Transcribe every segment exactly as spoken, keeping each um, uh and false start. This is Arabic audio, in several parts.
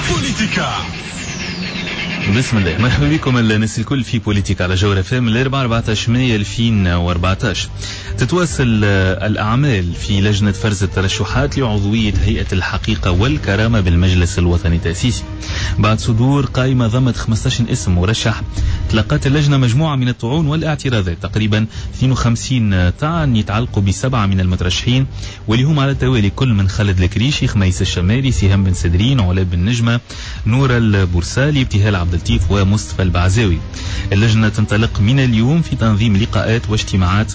بوليتيكا. بسم الله، مرحبا بكم الناس الكل في بوليتيكا على جوهر اف ام الاربعاء أربعة عشر مايو ألفين وأربعة عشر. تتواصل الأعمال في لجنة فرز الترشحات لعضوية هيئة الحقيقة والكرامة بالمجلس الوطني التأسيسي. بعد صدور قائمة ضمت خمسة عشر اسم مرشح، تلقت اللجنة مجموعة من الطعون والاعتراضات، تقريبا اثنين وخمسين طعن يتعلقوا بسبعة من المترشحين، واللي هم على التوالي كل من خالد الكريشي، خميس الشمالي، سهام بن سدرين، علاء بن نجمة، نور البورسالي، ابتهال عبد اللطيف ومصطفى البعزاوي. اللجنة تنطلق من اليوم في تنظيم لقاءات واجتماعات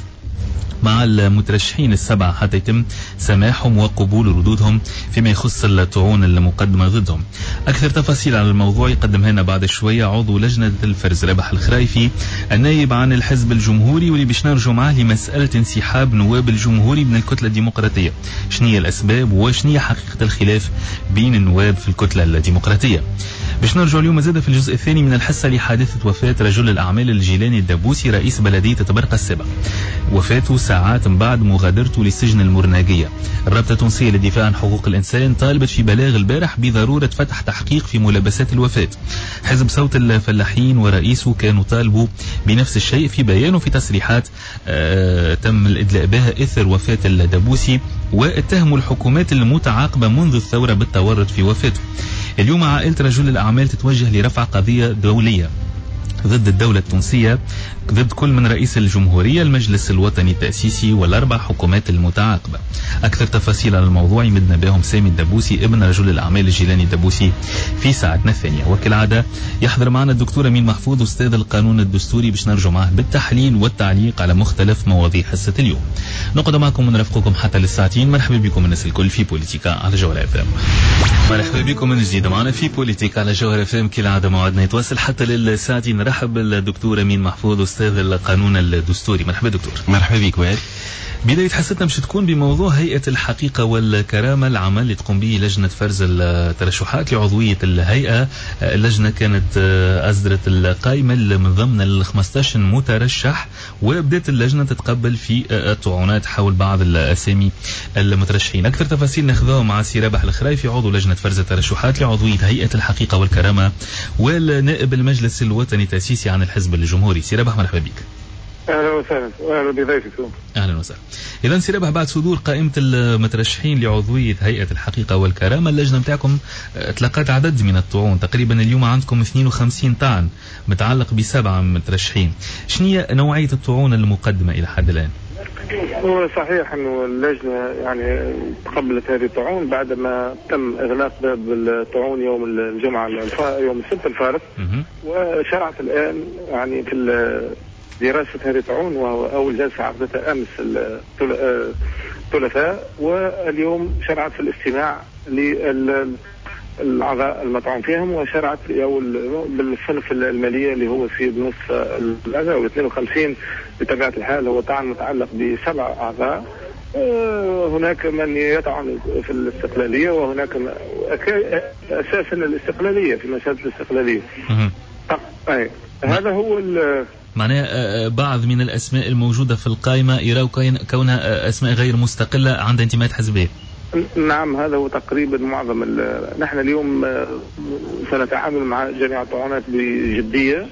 مع المترشحين السبعة حتى يتم سماحهم وقبول ردودهم فيما يخص الطعون المقدمة ضدهم. أكثر تفاصيل عن الموضوع يقدمها لنا بعد شوية عضو لجنة الفرز رابح الخرايفي، النائب عن الحزب الجمهوري، واللي باش نرجو معاه لمسألة انسحاب نواب الجمهوري من الكتلة الديمقراطية. شنية الأسباب وشنية حقيقة الخلاف بين النواب في الكتلة الديمقراطية؟ باش نرجع اليوم زاد في الجزء الثاني من الحصة لحادثة وفاة رجل الأعمال الجيلاني الدبوسي رئيس بلدية تبرقة السابق، وفاته ساعات من بعد مغادرته للسجن المرناقية. الرابطة التونسية للدفاع عن حقوق الإنسان طالبت في بلاغ البارح بضرورة فتح تحقيق في ملابسات الوفاة. حزب صوت الفلاحين ورئيسه كانوا طالبوا بنفس الشيء في بيان وفي تصريحات آه تم الإدلاء بها إثر وفاة الدبوسي، واتهموا الحكومات المتعاقبة منذ الثورة بالتورط في وفاته. اليوم عائلة رجل الأعمال تتوجه لرفع قضية دولية ضد الدولة التونسية، ضد كل من رئيس الجمهورية، المجلس الوطني التأسيسي والأربع حكومات المتعاقبة. أكثر تفاصيل عن الموضوع يمدنا بهم سامي الدبوسي ابن رجل الأعمال الجيلاني الدبوسي في ساعتنا الثانية. وكالعادة يحضر معنا الدكتور أمين محفوظ أستاذ القانون الدستوري باش نرجو معه بالتحليل والتعليق على مختلف مواضيع حصة اليوم. نقعد معكم ونرافقكم حتى للساعتين. مرحبا بكم الناس الكل في بوليتيكا على جوهر اف ام. مرحبا بكم من جديد معنا في بوليتيكا على جوهر اف ام. كالعادة موعدنا يتواصل حتى للساعتين. نرحب بالدكتور أمين محفوظ أستاذ القانون الدستوري. مرحبا دكتور. مرحبا بك وائل. بداية حصتنا مش تكون بموضوع هيئة الحقيقة والكرامة، العمل اللي تقوم به لجنة فرز الترشحات لعضوية الهيئة. اللجنة كانت أصدرت القائمة من ضمن ال خمسة عشر مترشح، وبدأت اللجنة تتقبل في الطعونات حول بعض الأسامي المترشحين. أكثر تفاصيل ناخذها مع سي رابح الخرايفي عضو لجنة فرز الترشحات لعضوية هيئة الحقيقة والكرامة والنائب المجلس الوطني التأسيسي عن الحزب الجمهوري. سي رابح مرحبا بك. اهلا وسهلا واهلا بضيفكم. اهلا وسهلا. اذا سي رابح، بعد صدور قائمه المترشحين لعضوية هيئه الحقيقه والكرامه، اللجنه نتاعكم تلقت عدد من الطعون، تقريبا اليوم عندكم اثنين وخمسين طعن متعلق بسبعه مترشحين. شنو نوعيه الطعون المقدمه الى حد الان؟ هو صحيح انه اللجنه يعني تقبلت هذه الطعون بعدما تم اغلاق باب الطعون يوم الجمعه يوم السبت الفارق، وشرعت الان يعني في دراسة هذه الطعون، وهو أول جلسة عقدتها أمس الثلاثاء، واليوم شرعت في الاستماع للأعضاء المطعون فيهم، وشرعت بالصنف المالية اللي هو في بنصف الأعضاء وال اثنين وخمسين بطبيعة الحال هو طعن متعلق بسبع أعضاء. هناك من يطعن في الاستقلالية، وهناك أساسا الاستقلالية في مسألة الاستقلالية. أي هذا هو معناها بعض من الأسماء الموجودة في القائمة يراو كونها أسماء غير مستقلة عند انتماءات حزبية. نعم، هذا هو تقريبا معظم. نحن اليوم سنتعامل مع جميع الطعونات بجدية،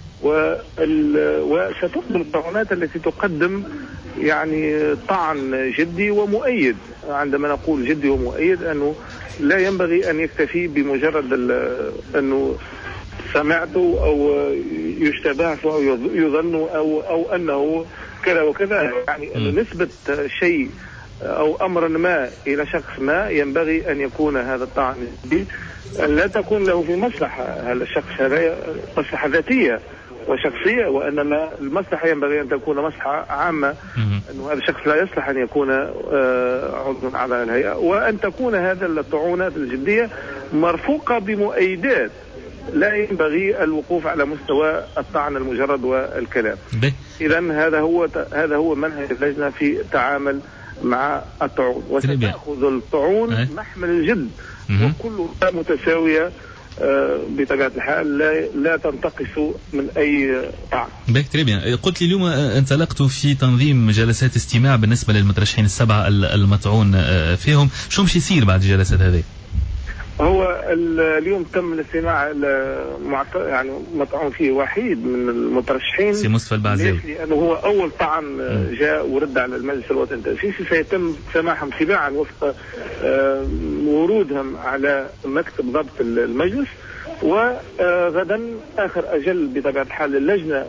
وستقبل الطعونات التي تقدم يعني طعن جدي ومؤيد. عندما نقول جدي ومؤيد أنه لا ينبغي أن يكتفي بمجرد أنه سمعته أو يشتبه أو يظن أو أو أنه كذا وكذا، يعني أن نسبة شيء أو أمر ما إلى شخص ما ينبغي أن يكون هذا الطعن لا تكون له في مصلحة هذا الشخص، هذا مصلحة ذاتية وشخصية، وإنما المصلحة ينبغي أن تكون مصلحة عامة، أنه هذا الشخص لا يصلح أن يكون عضوا على الهيئة، وأن تكون هذا الطعونات الجدية مرفوقة بمؤيدات. لا ينبغي الوقوف على مستوى الطعن المجرد والكلام. إذن هذا هو هذا هو منهج اللجنة في التعامل مع الطعون، وستأخذ الطعون محمل الجد وكلها متساوية بطبيعة الحال، لا لا تنتقص من أي طعن. باهي تري بيان. قلت لي اليوم انطلقتوا في تنظيم جلسات استماع بالنسبة للمترشحين السبعة المطعون فيهم، شو مش يصير بعد الجلسات هذه؟ هو اليوم تم الاستماع يعني مطعون فيه وحيد من المترشحين سي مصطفى البعزاوي، لأنه هو أول طعن جاء ورد على المجلس الوطني التأسيسي. سيتم سماحهم تباعا وفق ورودهم على مكتب ضبط المجلس. وغدا آخر أجل بطبيعة الحال اللجنة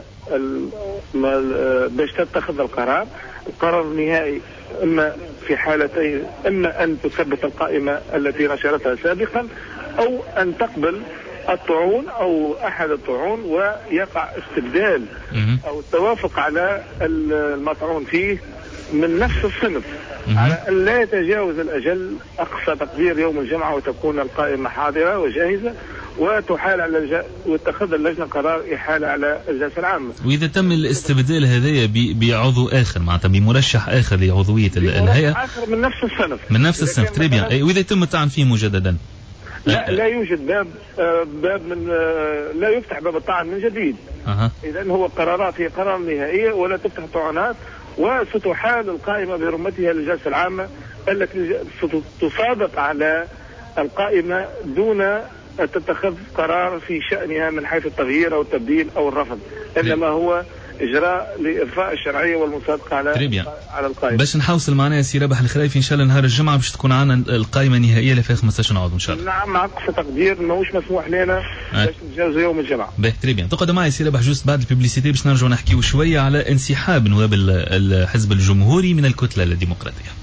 باش تتخذ القرار. القرار النهائي إما في حالتين، إما أن تثبت القائمة التي نشرتها سابقا، أو أن تقبل الطعون أو أحد الطعون ويقع استبدال أو التوافق على المطعون فيه من نفس الصنف، على أن لا يتجاوز الأجل أقصى تقدير يوم الجمعة وتكون القائمة حاضرة وجاهزة، وتحال على الج... واتخذ اللجنة قرار إحالة على الجلسة العامة. وإذا تم الاستبدال هذايا بعضو آخر معناتها بمرشح آخر لعضوية الهيئة آخر من نفس الصنف من نفس الصنف تريبيا، وإذا يتم الطعن فيه مجددا لا لا يوجد باب باب من لا يفتح باب الطعن من جديد. أه. إذن هو قرارات هي قرار نهائية ولا تفتح طعنات، وستحال القائمة برمتها للجلسة العامة التي ستصادق على القائمة دون تتخذ قرار في شأنها من حيث التغيير أو التبديل أو الرفض، إنما هو إجراء لإرفاء الشرعية والمصادقة على تريبيا. على القائمة. باش نحوصل معنا يا سي رابح الخرايفي إن شاء الله نهار الجمعة باش تكون عنا القائمة النهائية اللي فيها خمسطاش عضو إن شاء الله. نعم مع أقصى تقدير ماهوش مسموح لنا باش نتجاوز يوم الجمعة. باهي تريبيا. تقعد معي يا سي رابح جوست بعد الببليسيتي باش نرجعوا نحكيو شوية على انسحاب نواب الحزب الجمهوري من الكتلة الديمقراطية.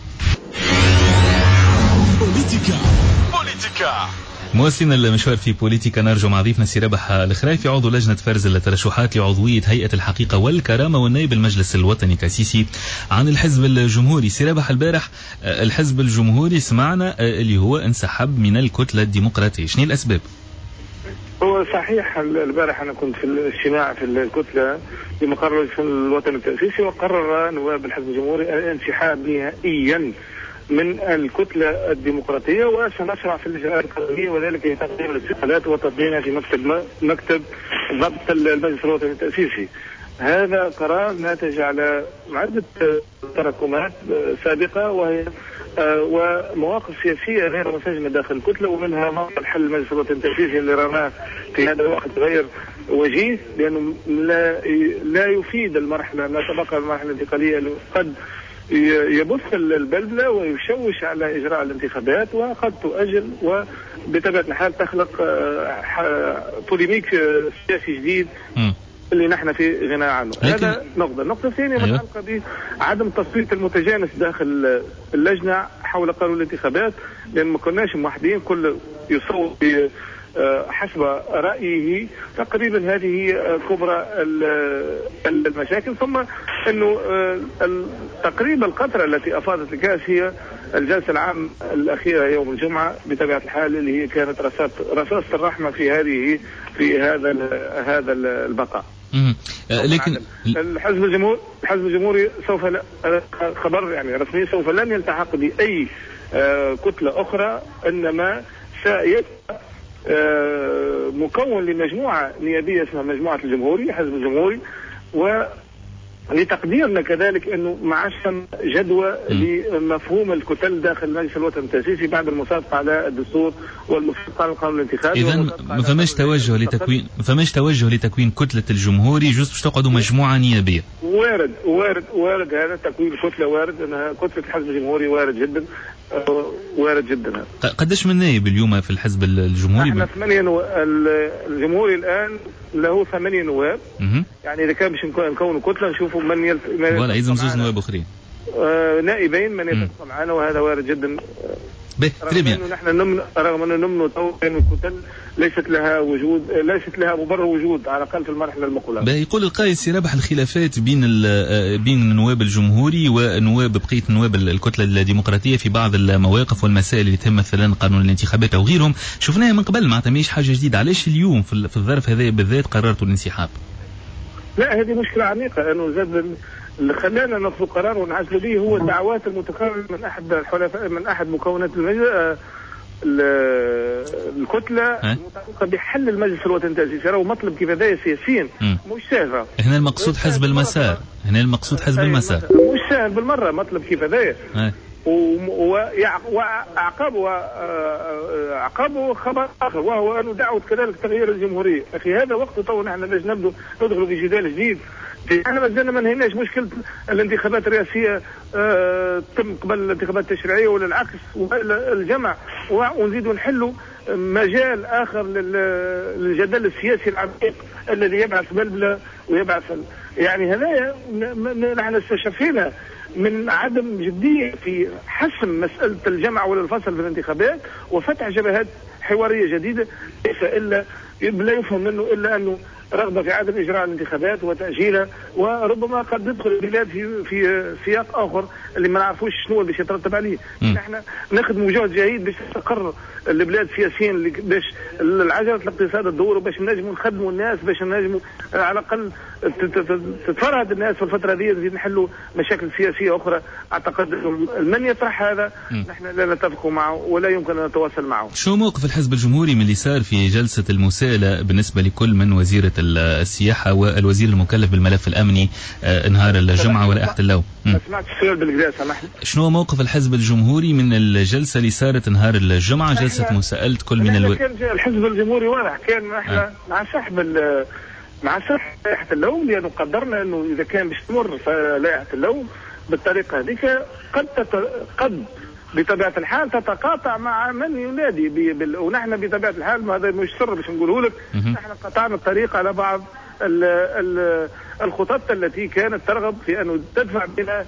بوليتيكا بوليتيكا مواصلين المشوار في بوليتيكا. نرجو مع ضيفنا سي رابح الخرايفي عضو لجنة فرز الترشحات لعضوية هيئة الحقيقة والكرامة والنائب المجلس الوطني التأسيسي عن الحزب الجمهوري. سي رابح البارح الحزب الجمهوري سمعنا اللي هو انسحب من الكتلة الديمقراطية، شنو الأسباب؟ هو صحيح البارح أنا كنت في الاجتماع في الكتلة بمقر المجلس الوطني التأسيسي، وقرر نواب الحزب الجمهوري الانسحاب نهائيا من الكتلة الديمقراطية، وسنشرع في الإجراءات القانونية وذلك لتقديم الاستقالات وتطبيقها في مكتب مكتب ضبط المجلس الوطني التأسيسي. هذا قرار ناتج على عدة تراكمات سابقة وهي ومواقف سياسية غير منسجمة داخل الكتلة، ومنها موقف حل المجلس الوطني التأسيسي اللي رماه في هذا الوقت غير وجيه، لأنه لا لا يفيد المرحلة لا تبقى المرحلة الانتقالية قد يبث البلبلة ويشوش على إجراء الانتخابات وقد تؤجل، وبطبيعة الحال تخلق بوليميك سياسي جديد م. اللي نحن في غناء عنه. هذا نقطة. النقطة الثانية متعلقة بعدم التصويت المتجانس داخل اللجنة حول قانون الانتخابات، لأن ما كناش موحدين، كل يصوت حسب رأيه. تقريبا هذه كبرى المشاكل. ثم أنه تقريبا القطرة التي أفاضت الكأس هي الجلسة العام الأخيرة يوم الجمعة بطبيعة الحال، اللي هي كانت رصاصة الرحمة في هذه في هذا هذا البقاء. لكن الحزب الجمهوري الحزب الجمهوري سوف خبر يعني رسمي سوف لن يلتحق بأي كتلة أخرى، إنما سيبقى مكون لمجموعة نيابية اسمها مجموعة الجمهوري حزب الجمهوري، ولتقديرنا كذلك أنه معشم جدوى لمفهوم الكتل داخل المجلس الوطني التأسيسي بعد المصادقة على الدستور والموافقة على القانون الانتخابي. إذن ما فماش توجه لتكوين ما فماش توجه لتكوين كتلة الجمهوري، جزء باش تقعدوا مجموعة نيابية. وارد وارد وارد هذا تكوين كتلة، وارد أنها كتلة الحزب الجمهوري، وارد جدا وارد جدا. قداش من نائب اليوم في الحزب الجمهوري؟ احنا ثمانية نو... الجمهوري الآن له ثمانية نواب. م- يعني إذا كان باش نكون كتلة نشوفوا من يلت... ولا إذا زوج نواب أخرين آه نائبين من يتبقى معنا، وهذا وارد جدا. رغم أنه نحن نمن رغم أنه نمن أن الكتل ليست لها وجود ليست لها مبرر وجود على الأقل في المرحلة المقبلة. يقول القائد سي رابح الخلافات بين بين نواب الجمهوري ونواب بقية نواب الكتلة الديمقراطية في بعض المواقف والمسائل اللي تهم مثلا قانون الانتخابات أو غيرهم شفناها من قبل، معناتها ماهيش حاجة جديدة. علاش اليوم في الظرف هذا بالذات قررتوا الانسحاب؟ لا هذه مشكلة عميقة، أنه زاد اللي خلانا ناخذ قرار ونعزل به هو الدعوات المتكررة من أحد الحلفاء من أحد مكونات المجلس الكتلة المتعلقة بحل المجلس الوطني التأسيسي. راهو مطلب كيف هذا سياسيا مش سهل. هنا المقصود حزب المسار هنا المقصود حزب المسار مش سهل بالمرة مطلب كيف هذا، وعقبه عقبه خبر آخر، وهو أنه دعوة كذلك تغيير الجمهورية. أخي هذا وقت تو نحن باش نبدو ندخلوا في جدال جديد. احنا مازلنا ما انهيناش مشكله الانتخابات الرئاسيه اه تم قبل الانتخابات التشريعيه ولا العكس ولا الجمع، ونزيدوا نحلوا مجال اخر للجدل السياسي العميق الذي يبعث بلبله ويبعث يعني هذا. نحن استشفينا من عدم جديه في حسم مساله الجمع ولا الفصل في الانتخابات وفتح جبهات حواريه جديده ليس الا لا يفهم منه الا انه رغبة في عدم إجراء الانتخابات وتأجيلها، وربما قد تدخل البلاد في في سياق آخر اللي ما نعرفوش شنو اللي يترتب عليه. نحن نخدموا جهد جيد باش تستقر البلاد سياسيا، باش العجلة الاقتصاد تدور، وباش نجموا نخدموا الناس، باش نجموا على الأقل تتفرهد الناس في الفترة هذه، نزيد نحلوا مشاكل سياسية أخرى. أعتقد من يطرح هذا نحن لا نتفق معه ولا يمكن أن نتواصل معه. شو موقف الحزب الجمهوري من اللي صار في جلسة المساءلة بالنسبة لكل من وزيرة السياحة والوزير المكلف بالملف الأمني نهار الجمعة ولائحة اللو؟ ما سمعتش السؤال بالكدا سامحني. شنو موقف الحزب الجمهوري من الجلسة اللي صارت نهار الجمعة، جلسة مساءلة كل من الو... كان الحزب الجمهوري واضح، كان احنا أه. مع سحب مع سحب لائحة اللوم، لأنه قدرنا أنه إذا كان باش تمر لائحة اللوم بالطريقة هذيك قد تت... قد بطبيعة الحال تتقاطع مع من ينادي بال... ونحن بطبيعة الحال هذا مش سر باش نقوله لك، نحن قطعنا الطريق على بعض ال... ال... الخطط التي كانت ترغب في أن تدفع بنا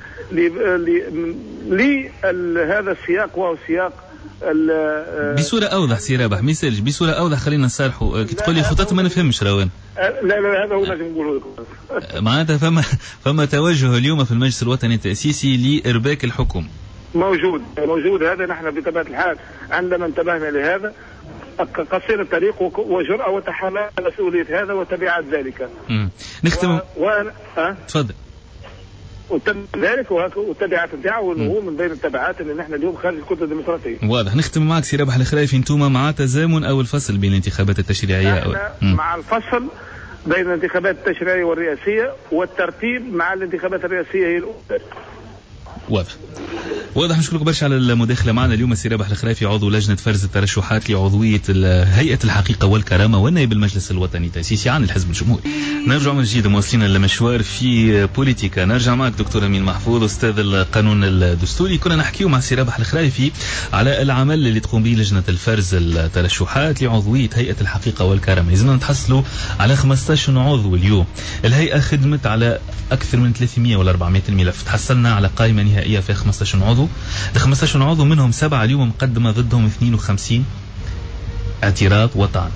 لهذا السياق، وهو سياق بصورة أوضح. سي رابح ميساج بصورة أوضح، خلينا نصارحوا. كي تقول لي خطط ما نفهمش روان. لا لا هذا هو لازم نقوله لكم. معناتها فما فما توجه اليوم في المجلس الوطني التأسيسي لإرباك الحكم. موجود موجود هذا. نحن بطبيعة الحال عندما انتبهنا لهذا قصير الطريق وجرأة وتحمل مسؤولية هذا وتبعات ذلك. امم نختم. و... و... أه؟ تفضل. وذلك والتبعات نتاعو وانه من بين التبعات اللي نحن اليوم خارج الكتله الديمقراطيه. واضح. نختم معك سي رابح الخرايفي، انتم مع تزامن او الفصل بين الانتخابات التشريعيه أو مع الفصل بين الانتخابات التشريعيه والرئاسيه، والترتيب مع الانتخابات الرئاسيه هي الاولى. واضح واضح. نشكرك برشا على المداخله معنا اليوم سي رابح الخرايفي، عضو لجنه فرز الترشحات لعضويه هيئه الحقيقه والكرامه ونائب المجلس الوطني التاسيسي عن الحزب الجمهوري. نرجع من جديد موصلين لمشوار في بوليتيكا. نرجع معك دكتور امين محفوظ استاذ القانون الدستوري. كنا نحكيو مع سي رابح الخرايفي على العمل اللي تقوم به لجنه الفرز الترشحات لعضويه هيئه الحقيقه والكرامه. اذا نتحصلوا على خمسطاش عضو اليوم. الهيئه خدمت على اكثر من ثلاثمئة ولا أربعمئة ملف، تحصلنا على قائمه نهائيه في خمسطاش عضو. ال خمسطاش عضو منهم سبعه اليوم مقدمه ضدهم اثنين وخمسين اعتراض وطعن.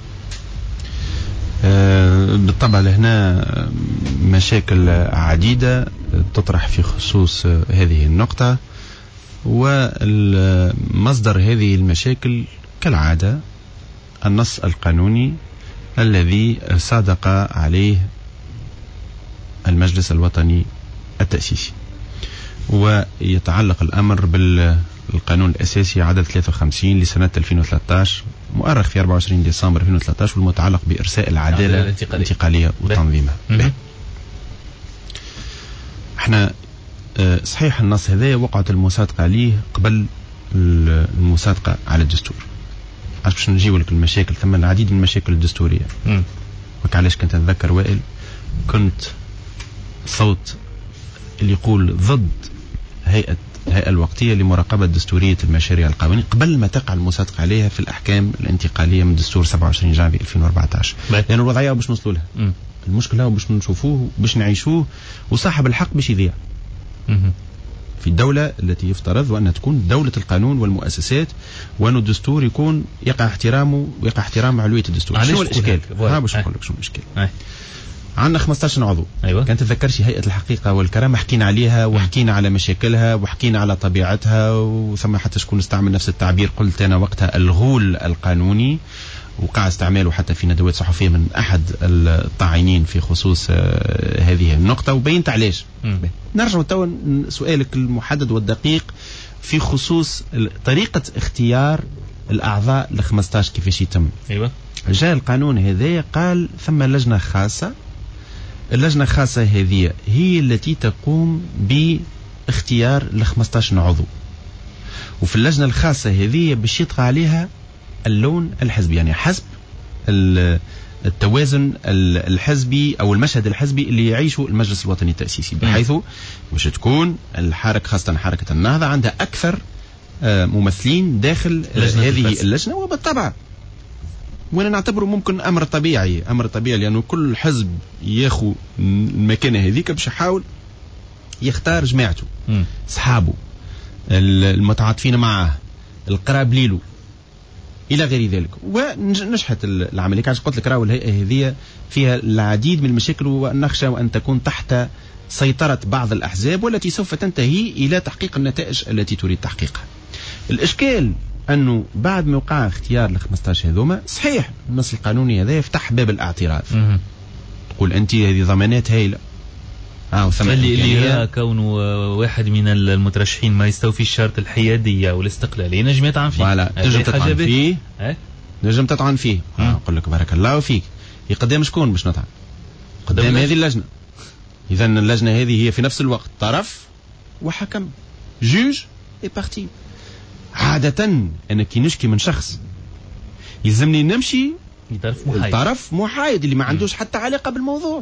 بالطبع لهنا مشاكل عديدة تطرح في خصوص هذه النقطة، والمصدر هذه المشاكل كالعادة النص القانوني الذي صادق عليه المجلس الوطني التأسيسي، ويتعلق الأمر بالقانون الأساسي عدد ثلاثة وخمسين لسنة ألفين وثلاثة عشر مؤرخ في أربعة وعشرين ديسمبر ألفين وثلاثة عشر، والمتعلق بإرساء العدالة الانتقالية وتنظيمها. احنا صحيح النص هذا وقعت المصادقة عليه قبل المصادقة على الدستور. عشان باش نجيب لك المشاكل، ثم العديد من المشاكل الدستورية. وكعلاش كنت أتذكر وائل كنت صوت اللي يقول ضد هيئة الهيئة الوقتية لمراقبة دستورية المشاريع القانونية قبل ما تقع المصادقة عليها في الأحكام الانتقالية من دستور سبعة وعشرين جانفي ألفين وأربعة عشر. لأن يعني الوضعية باش نوصلوا لها، المشكلة هو باش نشوفوه باش نعيشوه، وصاحب الحق باش يذيع في الدولة التي يفترض أن تكون دولة القانون والمؤسسات، وأن الدستور يكون يقع احترامه ويقع احترام علوية الدستور. شنو الإشكال؟ ها باش نقول لك شنو الإشكال. عندنا خمسطاش عضو. أيوة. كانت تذكرش هيئة الحقيقة والكرامة حكينا عليها وحكينا على مشاكلها وحكينا على طبيعتها، وثم حتى شكون استعمل نفس التعبير قلت أنا وقتها الغول القانوني، وقع استعماله حتى في ندوات صحفية من أحد الطاعنين في خصوص هذه النقطة، وبينت علاش. نرجع توا سؤالك المحدد والدقيق في خصوص طريقة اختيار الأعضاء ل خمسطاش كيفاش يتم. أيوة. جاء القانون هذا قال ثم لجنة خاصة، اللجنة الخاصة هذه هي التي تقوم باختيار ل خمسطاش عضو. وفي اللجنة الخاصة هذه باش يطغى عليها اللون الحزبي، يعني حسب التوازن الحزبي أو المشهد الحزبي اللي يعيشه المجلس الوطني التأسيسي، بحيث باش تكون الحركة خاصة حركة النهضة عندها أكثر ممثلين داخل هذه اللجنة. وبالطبع وانا نعتبره ممكن امر طبيعي، امر طبيعي لانه كل حزب ياخذ المكانه هذيك باش يحاول يختار جماعته، اصحابه المتعاطفين معه، القراب ليلو الى غير ذلك. ونجحت العمليه. كاش قلت لك راهو الهيئه هذه فيها العديد من المشاكل، ونخشى ان تكون تحت سيطره بعض الاحزاب والتي سوف تنتهي الى تحقيق النتائج التي تريد تحقيقها. الاشكال انه بعد ما وقع اختيار ل خمسطاش هذوما، صحيح النص القانوني هذا يفتح باب الاعتراض. تقول انت هذه ضمانات هائله، اه اللي اللي يرى كونه واحد من المترشحين ما يستوفي الشرط الحياديه والاستقلاليه نجم يطعن فيه. ولا تنجم تطعن فيه، نجم تطعن فيه. نقول لك بارك الله فيك. قدام شكون باش نطعن؟ قدام هذه اللجنه. اذا اللجنه هذه هي في نفس الوقت طرف وحكم، جوج اي بارتي. عادة أنا كي نشكي من شخص يلزمني نمشي لطرف محايد، طرف محايد اللي ما عندوش حتى علاقة بالموضوع.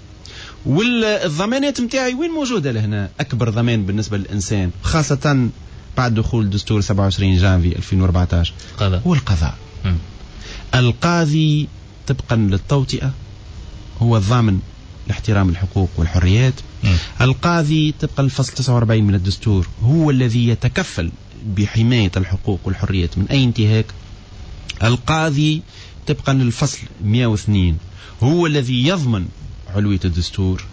والضمانات متاعي وين موجودة لهنا؟ أكبر ضمان بالنسبة للإنسان خاصة بعد دخول دستور سبعة وعشرين جانفي ألفين وأربعطاش قضاء. هو القضاء. م. القاضي طبقا للتوطئة هو الضامن لاحترام الحقوق والحريات. م. القاضي طبقا للفصل تسعة وأربعين من الدستور هو الذي يتكفل بحماية الحقوق والحريات من أي انتهاك. القاضي طبقا للفصل مئة واثنين هو الذي يضمن علوية الدستور.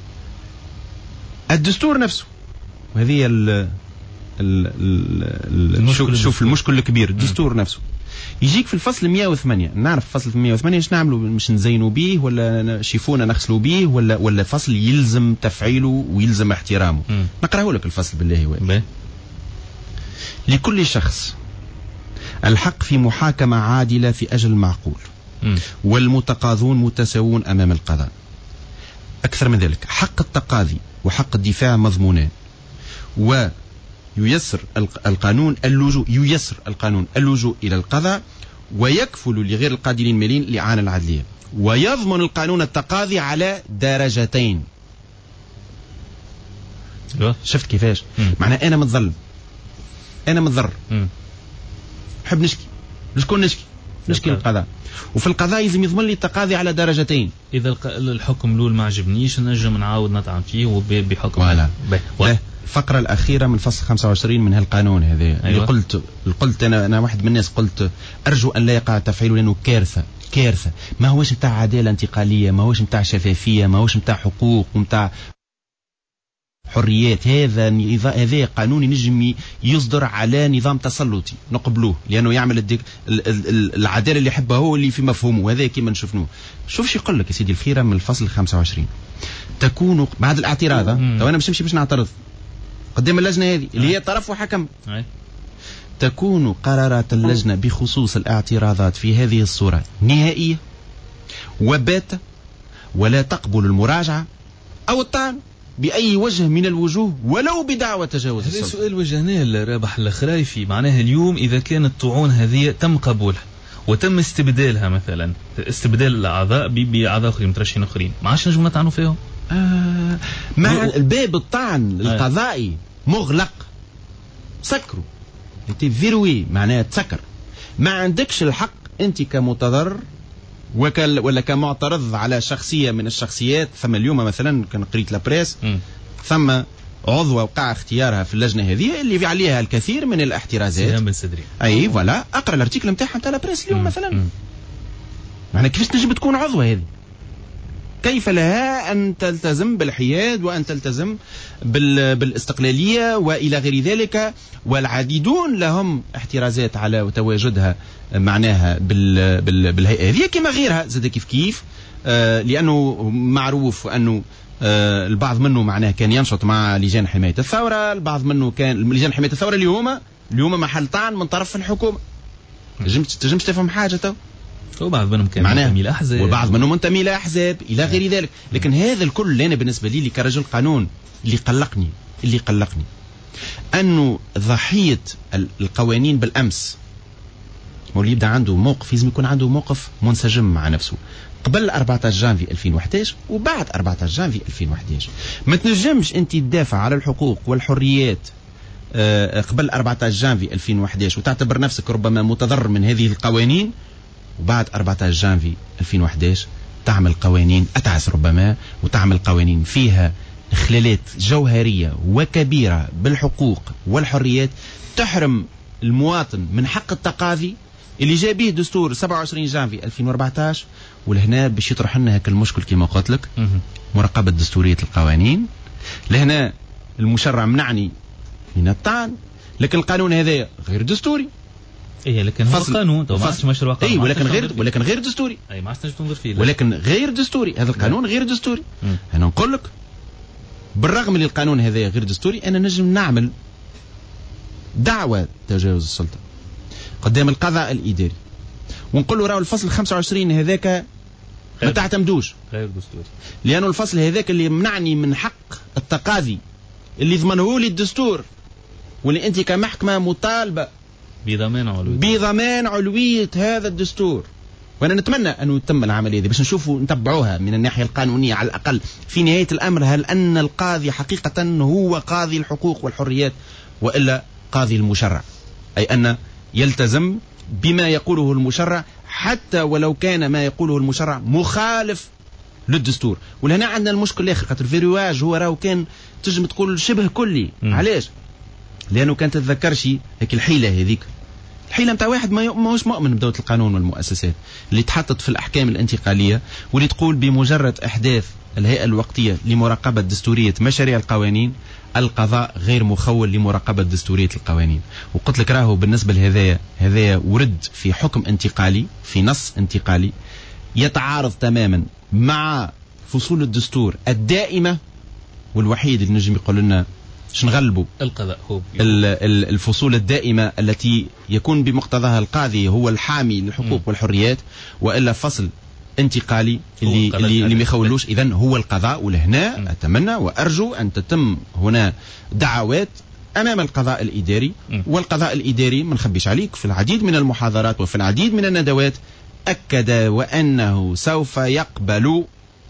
الدستور نفسه، وهذه ال ال ال شوف, شوف المشكل الكبير. الدستور نفسه يجيك في الفصل مئة وثمانية، نعرف فصل مئة وثمانية ايش نعملوا؟ مش نزينوا به ولا شيفونا نغسلوا به ولا ولا فصل يلزم تفعيله ويلزم احترامه. نقرأه لك الفصل بالله واحد. لكل شخص الحق في محاكمة عادلة في أجل معقول، والمتقاضون متساوون أمام القضاء. أكثر من ذلك، حق التقاضي وحق الدفاع مضمونان، وييسر القانون اللجوء ييسر القانون اللجوء إلى القضاء، ويكفل لغير القادرين المالين الإعانة العدلية، ويضمن القانون التقاضي على درجتين. شفت كيفاش؟ معناه أنا متظلم، أنا متضرر، حب نشكي، لشكون نشكي؟ نشكي للقضاء، وفي القضاء لازم يضمن لي التقاضي على درجتين. إذا الحكم الأول ما عجبنيش نجم نعاود نطعن فيه وبحكم. ولا الفقرة الأخيرة من فصل خمسة وعشرين من هالقانون هذا. أيوة. اللي قلت قلت أنا أنا واحد من الناس قلت أرجو أن لا يقع تفعيله لأنه كارثة كارثة. ما هوش متاع عدالة انتقالية، ما هوش متاع شفافية، ما هوش متاع حقوق ومتاع حريات. هذا هذا قانون نجم يصدر على نظام تسلطي نقبلوه، لانه يعمل الديك العداله اللي يحبها هو اللي في مفهومه. هذا كما نشوفنوه. شوف شو يقول لك يا سيدي الخيره من الفصل خمسة وعشرين. تكون بعد الاعتراض، تو انا باش نمشي باش نعترض قدام اللجنه هذه اللي هي طرف وحكم. تكون قرارات اللجنه بخصوص الاعتراضات في هذه الصوره نهائيه وباتة، ولا تقبل المراجعه او الطعن بأي وجه من الوجوه ولو بدعوى تجاوز السلطة. هذا سؤال وجهناه لرابح الخرايفي. معناها اليوم إذا كانت الطعون هذه تم قبولها وتم استبدالها، مثلا استبدال الأعضاء بأعضاء آخرين مترشحين آخرين، ما عادش نجم نطعنوا فيهم. آه مع الباب الطعن القضائي مغلق، سكروا انت فيروي، معناها تسكر. ما عندكش الحق انت كمتضرر وكال ولا كمعترض على شخصية من الشخصيات. ثم اليوم مثلا كان قريت لابريس ثم عضوة وقع اختيارها في اللجنة هذه اللي في عليها الكثير من الاحترازات. سهام السدري. اي فوالا، اقرا الارتيكل نتاعها نتاع لابريس اليوم. مم. مثلا معناها كيفاش تنجم تكون عضوة هذه؟ كيف لها أن تلتزم بالحياد وأن تلتزم بالاستقلالية وإلى غير ذلك؟ والعديدون لهم احترازات على تواجدها معناها بال بال بالهيئة هذه كما غيرها زاد كيف كيف. آه لأنه معروف أنه آه البعض منه معناه كان ينشط مع لجان حماية الثورة، البعض منه كان لجان حماية الثورة اللي هما اليوم محل طعن من طرف الحكومة. تجمش تفهم حاجة تو؟ وبعض منهم كان منتمي لأحزاب، وبعض منهم منتمي لأحزاب إلى غير ذلك. لكن هذا الكل اللي أنا بالنسبة لي كرجل قانون اللي قلقني اللي قلقني أنه ضحية القوانين بالأمس واللي يبدأ عنده موقف لازم يكون عنده موقف منسجم مع نفسه قبل أربعة عشر جانفي ألفين وأحد عشر وبعد أربعة عشر جانفي ألفين وأحد عشر. ما تنجمش أنت تدافع على الحقوق والحريات قبل أربعة عشر جانفي ألفين وأحد عشر وتعتبر نفسك ربما متضرر من هذه القوانين، وبعد أربعة عشر جانفي ألفين وأحد عشر تعمل قوانين أتعس ربما وتعمل قوانين فيها إخلالات جوهرية وكبيرة بالحقوق والحريات تحرم المواطن من حق التقاضي اللي جاء به دستور سبعة وعشرين جانفي ألفين وأربعة عشر. ولهنا باش يطرح لنا هكا المشكل كما قلت لك مراقبة دستورية القوانين. لهنا المشرع منعني من الطعن، لكن القانون هذا غير دستوري. ايه لكن هو قانون تو ما مشروع قانون. اي ولكن غير ولكن غير دستوري. اي ما عادش تنظر فيه ولكن غير دستوري. هذا القانون غير دستوري. انا نقول لك بالرغم من القانون هذا غير دستوري انا نجم نعمل دعوة تجاوز السلطة قدام القضاء الإداري ونقول له راهو الفصل خمسة وعشرين هذاك ما تعتمدوش غير دستوري، لأنه الفصل هذاك اللي يمنعني من حق التقاضي اللي ضمنه لي الدستور واللي أنت كمحكمة مطالبة بضمان علوية بضمان علوية هذا الدستور. وأنا نتمنى أنه يتم العملية دي باش نشوفوا نتبعوها من الناحية القانونية على الأقل في نهاية الأمر. هل أن القاضي حقيقة هو قاضي الحقوق والحريات وإلا قاضي المشرع، أي أن يلتزم بما يقوله المشرع حتى ولو كان ما يقوله المشرع مخالف للدستور. ولهنا عندنا المشكل الآخر خاطر الفيرواج هو راهو كان تجم تقول شبه كلي. م. علاش؟ لأنه كانت تتذكرش هيك الحيلة هذيك الحيلة متاع واحد ما ماهوش مؤمن بدولة القانون والمؤسسات اللي تحطت في الأحكام الانتقالية واللي تقول بمجرد إحداث الهيئة الوقتية لمراقبة دستورية مشاريع القوانين القضاء غير مخول لمراقبة دستورية القوانين. وقلت لك راهو بالنسبة لهذايا هذايا ورد في حكم انتقالي في نص انتقالي يتعارض تماما مع فصول الدستور الدائمة والوحيد اللي نجم يقول لنا باش نغلبوا القضاء هو الفصول الدائمة التي يكون بمقتضاها القاضي هو الحامي للحقوق م. والحريات، وإلا فصل انتقالي اللي اللي, اللي ما يخولوش. إذن هو القضاء. ولهنا م. أتمنى وأرجو أن تتم هنا دعوات أمام القضاء الإداري م. والقضاء الإداري ما نخبيش عليك في العديد من المحاضرات وفي العديد من الندوات أكد وأنه سوف يقبل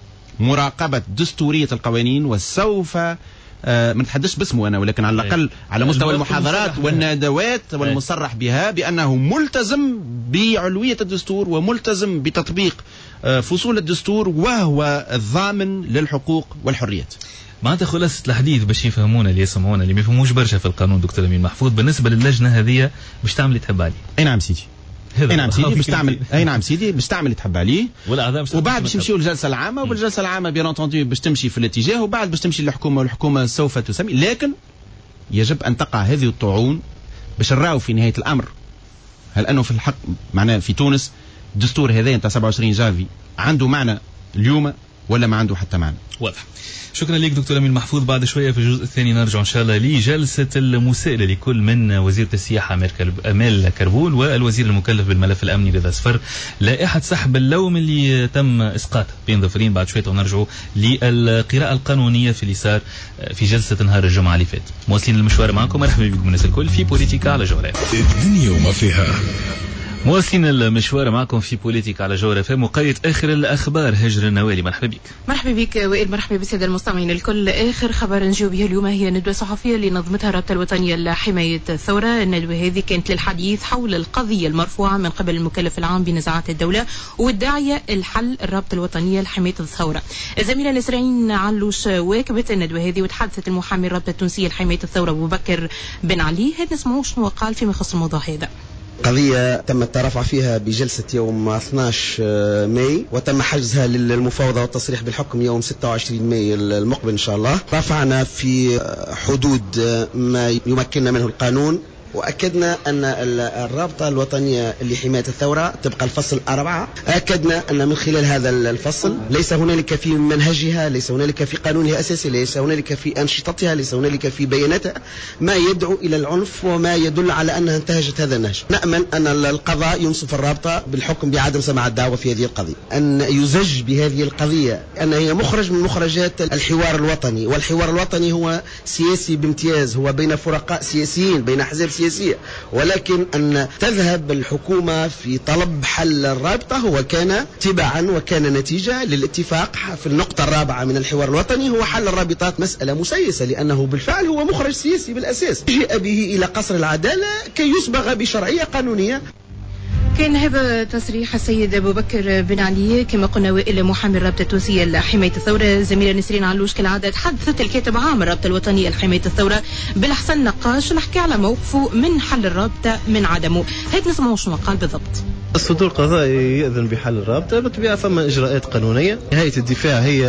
مراقبة دستورية القوانين وسوف آه ما نتحدثش باسمه أنا ولكن على الأقل على مستوى المحاضرات والندوات والمصرح بها بأنه ملتزم بعلوية الدستور وملتزم بتطبيق آه فصول الدستور وهو الضامن للحقوق والحريات. معناتها خلاصة الحديث باش يفهمونا اللي يسمعونا اللي ما يفهموش برشا في القانون دكتور أمين محفوظ بالنسبة للجنة هذه باش تعمل تحب عليه. أي نعم سيدي. اي نعم سيدي باش تعمل اي نعم سيدي باش تعمل تحب عليه وبعد باش نمشيو للجلسه العامه وبالجلسه العامه بيان انتوندو باش تمشي في الاتجاه وبعد باش تمشي للحكومه والحكومه سوف تسمي. لكن يجب ان تقع هذه الطعون باش نراو في نهايه الامر هل انه في الحق معناه في تونس الدستور هذا نتاع سبعة وعشرين جانفي عنده معنى اليوم ولا ما عنده حتى معنى. واضح. شكرا لك دكتور أمين محفوظ. بعد شوية في الجزء الثاني نرجع إن شاء الله لجلسة المساءلة لكل من وزيرة السياحة أمال كربول والوزير المكلف بالملف الأمني رضا سفر لائحة سحب اللوم اللي تم إسقاطها بين ظفرين. بعد شوية ونرجعوا للقراءة القانونية في اللي صار في جلسة نهار الجمعة اللي فات. مواصلين المشوار معكم مرحبا بكم الناس الكل في بوليتيكا على جوهر الدنيا وما فيها. مواصلين المشوار معكم في بوليتيكا على جوهر اف ام وقاية اخر الاخبار هجر النوالي. مرحبا بك. مرحبا بك وائل. مرحبا بالساده المستمعين الكل. اخر خبر نجيو به اليوم هي ندوه صحفيه اللي نظمتها الرابطه الوطنيه لحمايه الثوره. الندوه هذه كانت للحديث حول القضيه المرفوعه من قبل المكلف العام بنزاعات الدوله والداعيه الحل الرابطه الوطنيه لحمايه الثوره. الزميله نسرين علوش واكبت الندوه هذه وتحدثت المحامي الرابطه التونسيه لحمايه الثوره ابو بكر بن علي. هات نسمعوا شنو قال فيما يخص الموضوع هذا. قضية تم الترافع فيها بجلسة يوم اثناشر ماي وتم حجزها للمفاوضة والتصريح بالحكم يوم ستة وعشرين ماي المقبل إن شاء الله. رفعنا في حدود ما يمكننا منه القانون وأكدنا أن الرابطة الوطنية لحماية الثورة تبقى الفصل أربعة. أكدنا أن من خلال هذا الفصل ليس هنالك في منهجها، ليس هنالك في قانونها الأساسي، ليس هنالك في أنشطتها، ليس هنالك في بياناتها ما يدعو إلى العنف وما يدل على أنها انتهجت هذا النهج. نأمل أن القضاء ينصف الرابطة بالحكم بعدم سماع الدعوة في هذه القضية، أن يزج بهذه القضية أن هي مخرج من مخرجات الحوار الوطني، والحوار الوطني هو سياسي بامتياز، هو بين فرقاء سياسيين، بين أحزاب سياسية، ولكن أن تذهب الحكومة في طلب حل الرابطة هو كان تبعا وكان نتيجة للاتفاق في النقطة الرابعة من الحوار الوطني، هو حل الرابطات مسألة مسيسة لأنه بالفعل هو مخرج سياسي بالأساس، جاء به إلى قصر العدالة كي يصبغ بشرعية قانونية. كان هذا تصريح السيد أبو بكر بن علي كما قلنا وائل محامي الرابطة التونسية لحماية الثورة. زميلة نسرين علوش كالعادة تحدثت الكاتب عام الرابطة الوطنية لحماية الثورة بالحسن نقاش نحكي على موقفه من حل الرابطة من عدمه. هيك نسمعوا شنو قال بالضبط. الصدور القضائي يأذن بحل الرابطة بالطبيعة فما إجراءات قانونية، هيئة الدفاع هي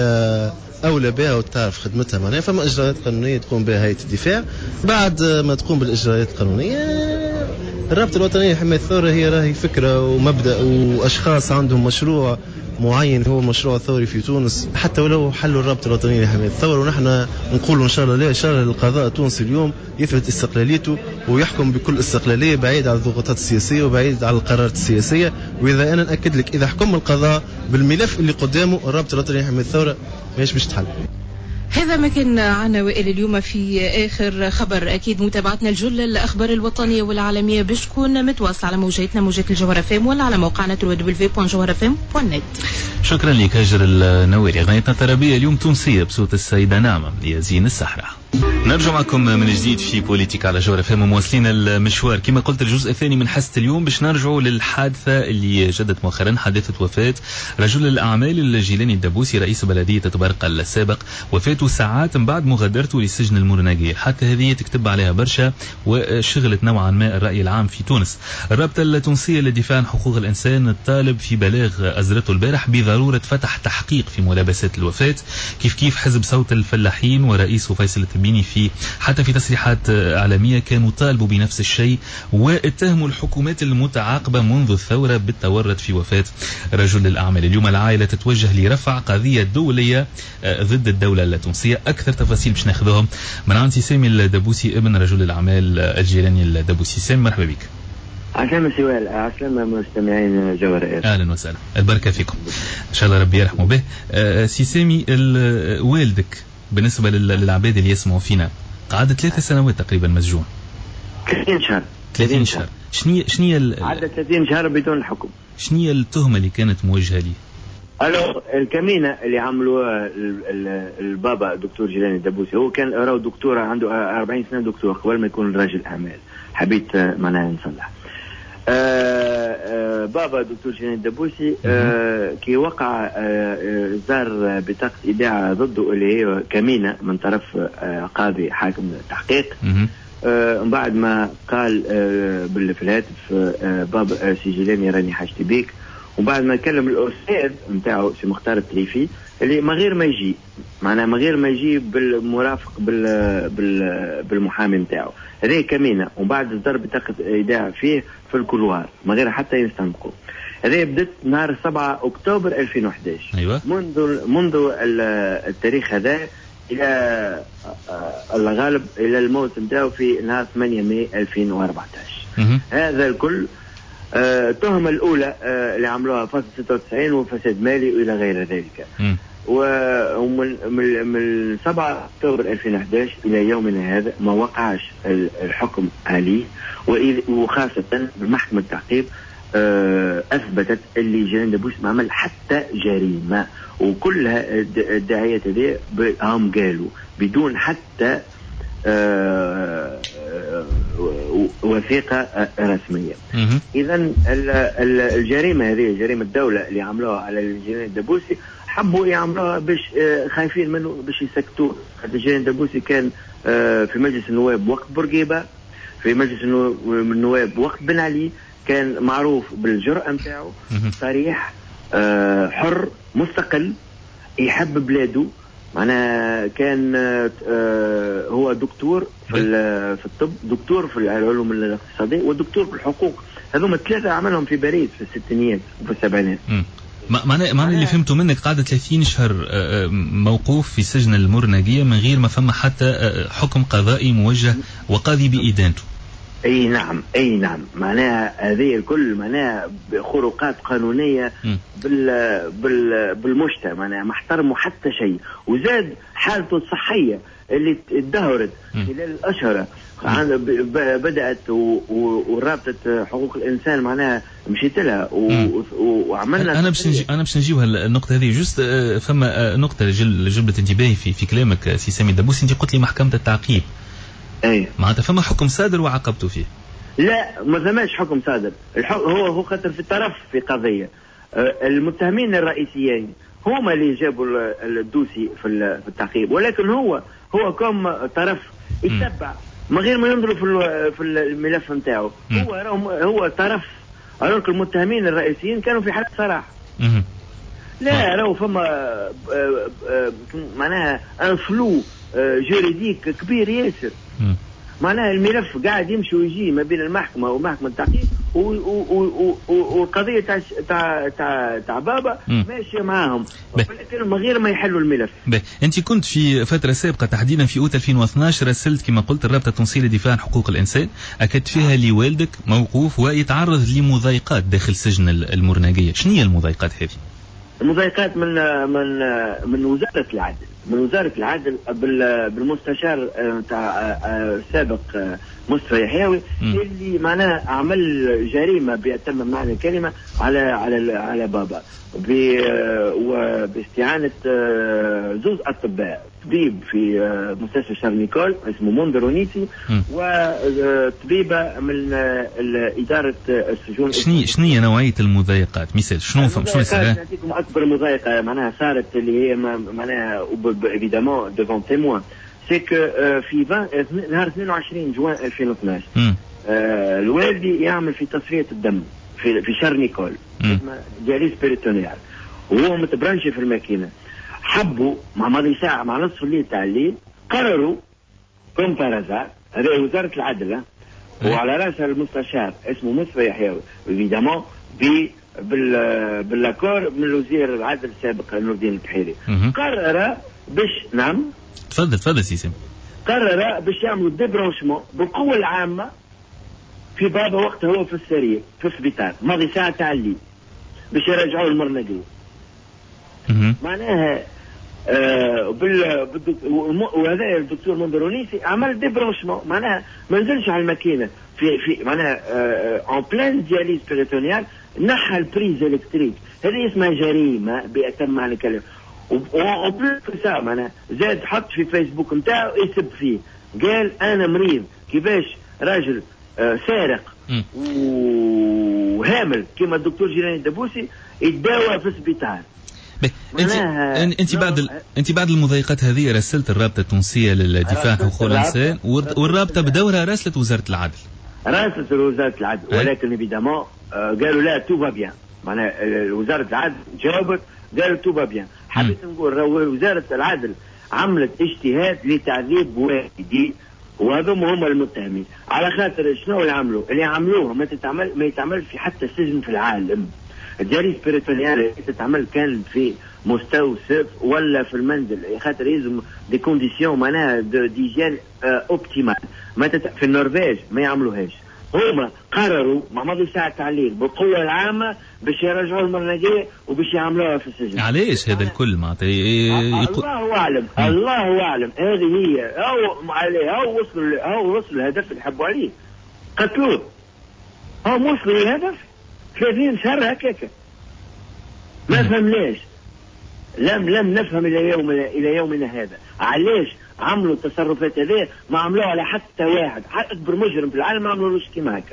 أولى بها وتعرف خدمتها معناها، فما إجراءات قانونية تقوم بها هيئة الدفاع. بعد ما تقوم بالإجراءات القانونية الرابطة الوطنية لحماية الثورة هي راهي فكرة ومبدأ وأشخاص عندهم مشروع معين هو مشروع ثوري في تونس، حتى ولو حلوا الرابطة الوطنية لحماية الثورة. ونحن نقول إن شاء الله لا، إن شاء الله القضاء التونسي اليوم يثبت استقلاليته ويحكم بكل استقلالية بعيد عن الضغوطات السياسية وبعيد عن القرارات السياسية. وإذا أنا نأكد لك إذا حكم القضاء بالملف اللي قدامه الرابطة الوطنية لحماية الثورة ماهيش باش تحل. هذا ما كان عنا وائل اليوم في آخر خبر. أكيد متابعتنا الجلة الأخبار الوطنية والعالمية باش تكون متواصلة على موجاتنا موجات الجوهرة فام ولا على موقعنا دبليو دبليو دبليو دوت جوهرة فام دوت نت. شكرا لك هاجر النويري. أغنيتنا الترابية اليوم تونسية بصوت السيدة نعمة ياسين السحرة. نرجع معكم من جديد في بوليتيك على جوهرة فام مواصلين المشوار كما قلت الجزء الثاني من حصة اليوم باش نرجعوا للحادثة اللي جدت مؤخرا، حادثة وفاة رجل الأعمال الجيلاني الدبوسي رئيس بلدية تبارقة السابق، وفاته ساعات من بعد مغادرته للسجن المرناقي. الحادثة هذه تكتب عليها برشا وشغلت نوعا ما الرأي العام في تونس. الرابطة التونسية للدفاع عن حقوق الإنسان تطالب في بلاغ أصدرته البارح بضرورة فتح تحقيق في ملابسات الوفاة، كيف كيف حزب صوت الفلاحين ورئيسه فيصل التبيني في حتى في تصريحات إعلامية كانوا طالبوا بنفس الشيء، واتهموا الحكومات المتعاقبة منذ الثورة بالتورط في وفاة رجل الأعمال. اليوم العائلة تتوجه لرفع قضية دولية ضد الدولة التونسية. أكثر تفاصيل باش ناخذهم من عند سامي الدبوسي ابن رجل الأعمال الجيلاني الدبوسي. سامي مرحبا بك. عسلامة سوال، عسلامة مستمعين جوهرة. أهلا وسهلا، البركة فيكم إن شاء الله ربي يرحمه به. أه سي سامي والدك بالنسبة للعباد اللي يسمعوا فينا قعد ثلاثة سنوات تقريبا مسجون. ثلاثين شهر. ثلاثين شهر. شنية شنية عدد ثلاثين شهر بدون حكم. شنية التهمة اللي كانت موجهة لي؟ الو الكمينة اللي عملوها البابا دكتور جيلاني الدبوسي، هو كان راهو دكتور عنده أربعين سنة دكتور قبل ما يكون راجل أعمال. حبيت معناها نصلح. آه آه بابا دكتور جيلاني الدبوسي آه كي وقع آه زار بطاقة إيداع ضده اللي هي كمينة من طرف آه قاضي حاكم التحقيق. آه بعد ما قال آه بالهاتف آه بابا آه سي جيلاني راني حاجتي بيك، وبعد ما كلم الأستاذ نتاعو سي مختار التليفي اللي ما غير ما يجي معناها ما غير ما يجي بالمرافق بال بال بالمحامي نتاعو هذه كمينة، وبعد اصدر بطاقة ايداع فيه في الكولوار ما غير حتى يستنقوا. هذه بدت نهار سبعة أكتوبر ألفين وأحد عشر. أيوة. منذ منذ التاريخ هذا إلى الغالب إلى الموت نتاعو في نهار ثمانية ماي ألفين وأربعة عشر. هذا الكل التهمة الأولى آه اللي عملوها فصل ستة وتسعين وفساد مالي وإلى غير ذلك. ومن من, من سبعة أكتوبر ألفين وأحد عشر إلى يومنا هذا ما وقعش الحكم عليه، وخاصة بمحكمة التعقيب آه أثبتت اللي جيلاني الدبوسي ما عمل حتى جريمة، وكلها الدعايات هذه هم قالوا بدون حتى آه وثيقة رسمية. إذا الجريمة هذه جريمة الدولة اللي عملوها على جيلاني الدبوسي حبوا يعملوها باش خايفين منه باش يسكتوه. جيلاني الدبوسي كان في مجلس النواب وقت بورقيبة، في مجلس النواب وقت بن علي، كان معروف بالجرأة نتاعو، صريح حر مستقل، يحب بلاده، معناها كان هو دكتور في في الطب، دكتور في العلوم الاقتصادية، ودكتور في الحقوق. هذوما الثلاثة عملهم في باريس في الستينيات وفي السبعينات. معنى معنى اللي فهمته منك قاعدة ثلاثين شهر موقوف في سجن المرناقية من غير ما فما حتى حكم قضائي موجه وقاضي بإدانته. اي نعم اي نعم معناها هذه الكل معناها خروقات قانونيه بال بال بالمجتمع، معناها ما احترموا حتى شيء. وزاد حالته الصحيه اللي ادهورت خلال الاشهر بدات ورابطه حقوق الانسان معناها مشيت لها وعملنا. انا باش نجي انا باش نجيوها النقطه هذه جست. فما نقطه جلبت انتباهي في في كلامك سي سامي الدبوسي. انت قلت لي محكمه التعقيب. اي معناتها فما حكم صادر وعاقبتوا فيه؟ لا ما فماش حكم صادر. هو هو خاطر في الطرف في قضيه. المتهمين الرئيسيين هما اللي جابوا الدوسي في التعقيب، ولكن هو هو كم طرف يتبع من غير ما ينظروا في في الملف نتاعو. هو هو طرف. هذوك المتهمين الرئيسيين كانوا في حالة صراحه. لا راهو فما معناها انفلو جوريديك كبير ياسر. معناها الملف قاعد يمشي ويجي ما بين المحكمه ومحكمه التحقيق، والقضيه تاع تاع تاع تاع بابا ماشيه معاهم، ولكن من غير ما يحلوا الملف. باهي، انت كنت في فتره سابقه تحديدا في اوت ألفين واثناش رسلت كما قلت الرابطه التونسيه للدفاع عن حقوق الانسان، اكدت فيها لوالدك موقوف ويتعرض لمضايقات داخل سجن المرناقيه. شنو هي المضايقات هذه؟ المضايقات من من من وزاره العدل من وزاره العدل بالمستشار تاع السابق مصطفى يحيوي اللي معناها عمل جريمه بأتم معنى الكلمه على على على بابا وباستعانه زوز اطباء، طبيب في مستشفى شارل نيكول اسمه موندرونيسي وطبيبه من اداره السجون. شنو شنو نوعيه المضايقات؟ مثال شنو شنو نعطيكم اكبر مضايقه معناها صارت اللي هي معناها évidemment devant témoins. C'est que في نهار اثنين وعشرين جوان ألفين واثناش الوالدي يعمل في تصفية الدم في في شارل نيكول دياليز بيريتونيال، وهو متبرنشي في الماكينة. حبوا مع ماضي ساعة مع نصف الليل تاع الليل قرروا كوم بارازار، هذه وزارة العدل وعلى رأسها المستشار اسمه مصطفى يحيوي évidemment بال بالاكور من وزير العدل السابق نور الدين البحيري. قرر باش نعم تفضل تفضل سيسم قرر باش يعملوا ديبرونشمون بالقوه العامه في بابا وقتها هو في السرير في السبيطار ماضي ساعه تاع الليل باش يرجعوا المرنقيه. معناها آه بال وهذا الدكتور موندرونيسي عمل ديبرونشمون، معناها ما نزلش على الماكينه في في معناها اون بلان دياليز بيريتونيال، نحى البريز الكتريك. هذه اسمها جريمه بأتم معنى الكلمه. وبلوس سا معناها زاد حط في فيسبوك نتاعو يسب فيه، قال انا مريض كيفاش راجل آه سارق وهامل كما الدكتور جيلاني الدبوسي يتداوى في السبيطار. انت انت بعد ال... انت بعد المضايقات هذه رسلت الرابطه التونسيه للدفاع عن حقوق الانسان، والرابطه بدورها راسلت وزاره العدل. راسلت وزاره العدل ولكن ايفيدامون قالوا لا تو با بيان. معناها وزاره العدل جاوبت قالوا تو با بيان. حبيت نقول وزاره العدل عملت اجتهاد لتعذيب والدي وهذوم هم المتهمين. على خاطر شنو اللي عملوا؟ اللي عملوه ما تتعمل ما يتعمل في حتى سجن في العالم. الدياليز بيريتونيال تتعمل كان في مستوصف ولا في المنزل، خاطر يلزم دي كونديسيون معناها ديجين اوبتيمال. ما تت... في النرويج ما يعملوهاش. هما قرروا مع ماضي ساعة تعليل بالقوة العامة باش يرجعوا المرنقية وباش يعملوها في السجن. علاش هذا الكل معناتها يقول الله أعلم الله أعلم. هذه هي أو عليه أو وصلوا أو وصلوا الهدف اللي حبوا عليه قتلوه. هم وصلوا الهدف ثلاثين شهر هكاك ما فهمناش. لم لم نفهم الى يوم الى يومنا هذا علاش عملوا التصرفات هذه. ما عملوها على حتى واحد، حتى اكبر مجرم في العالم ما عملوش كيما هكا.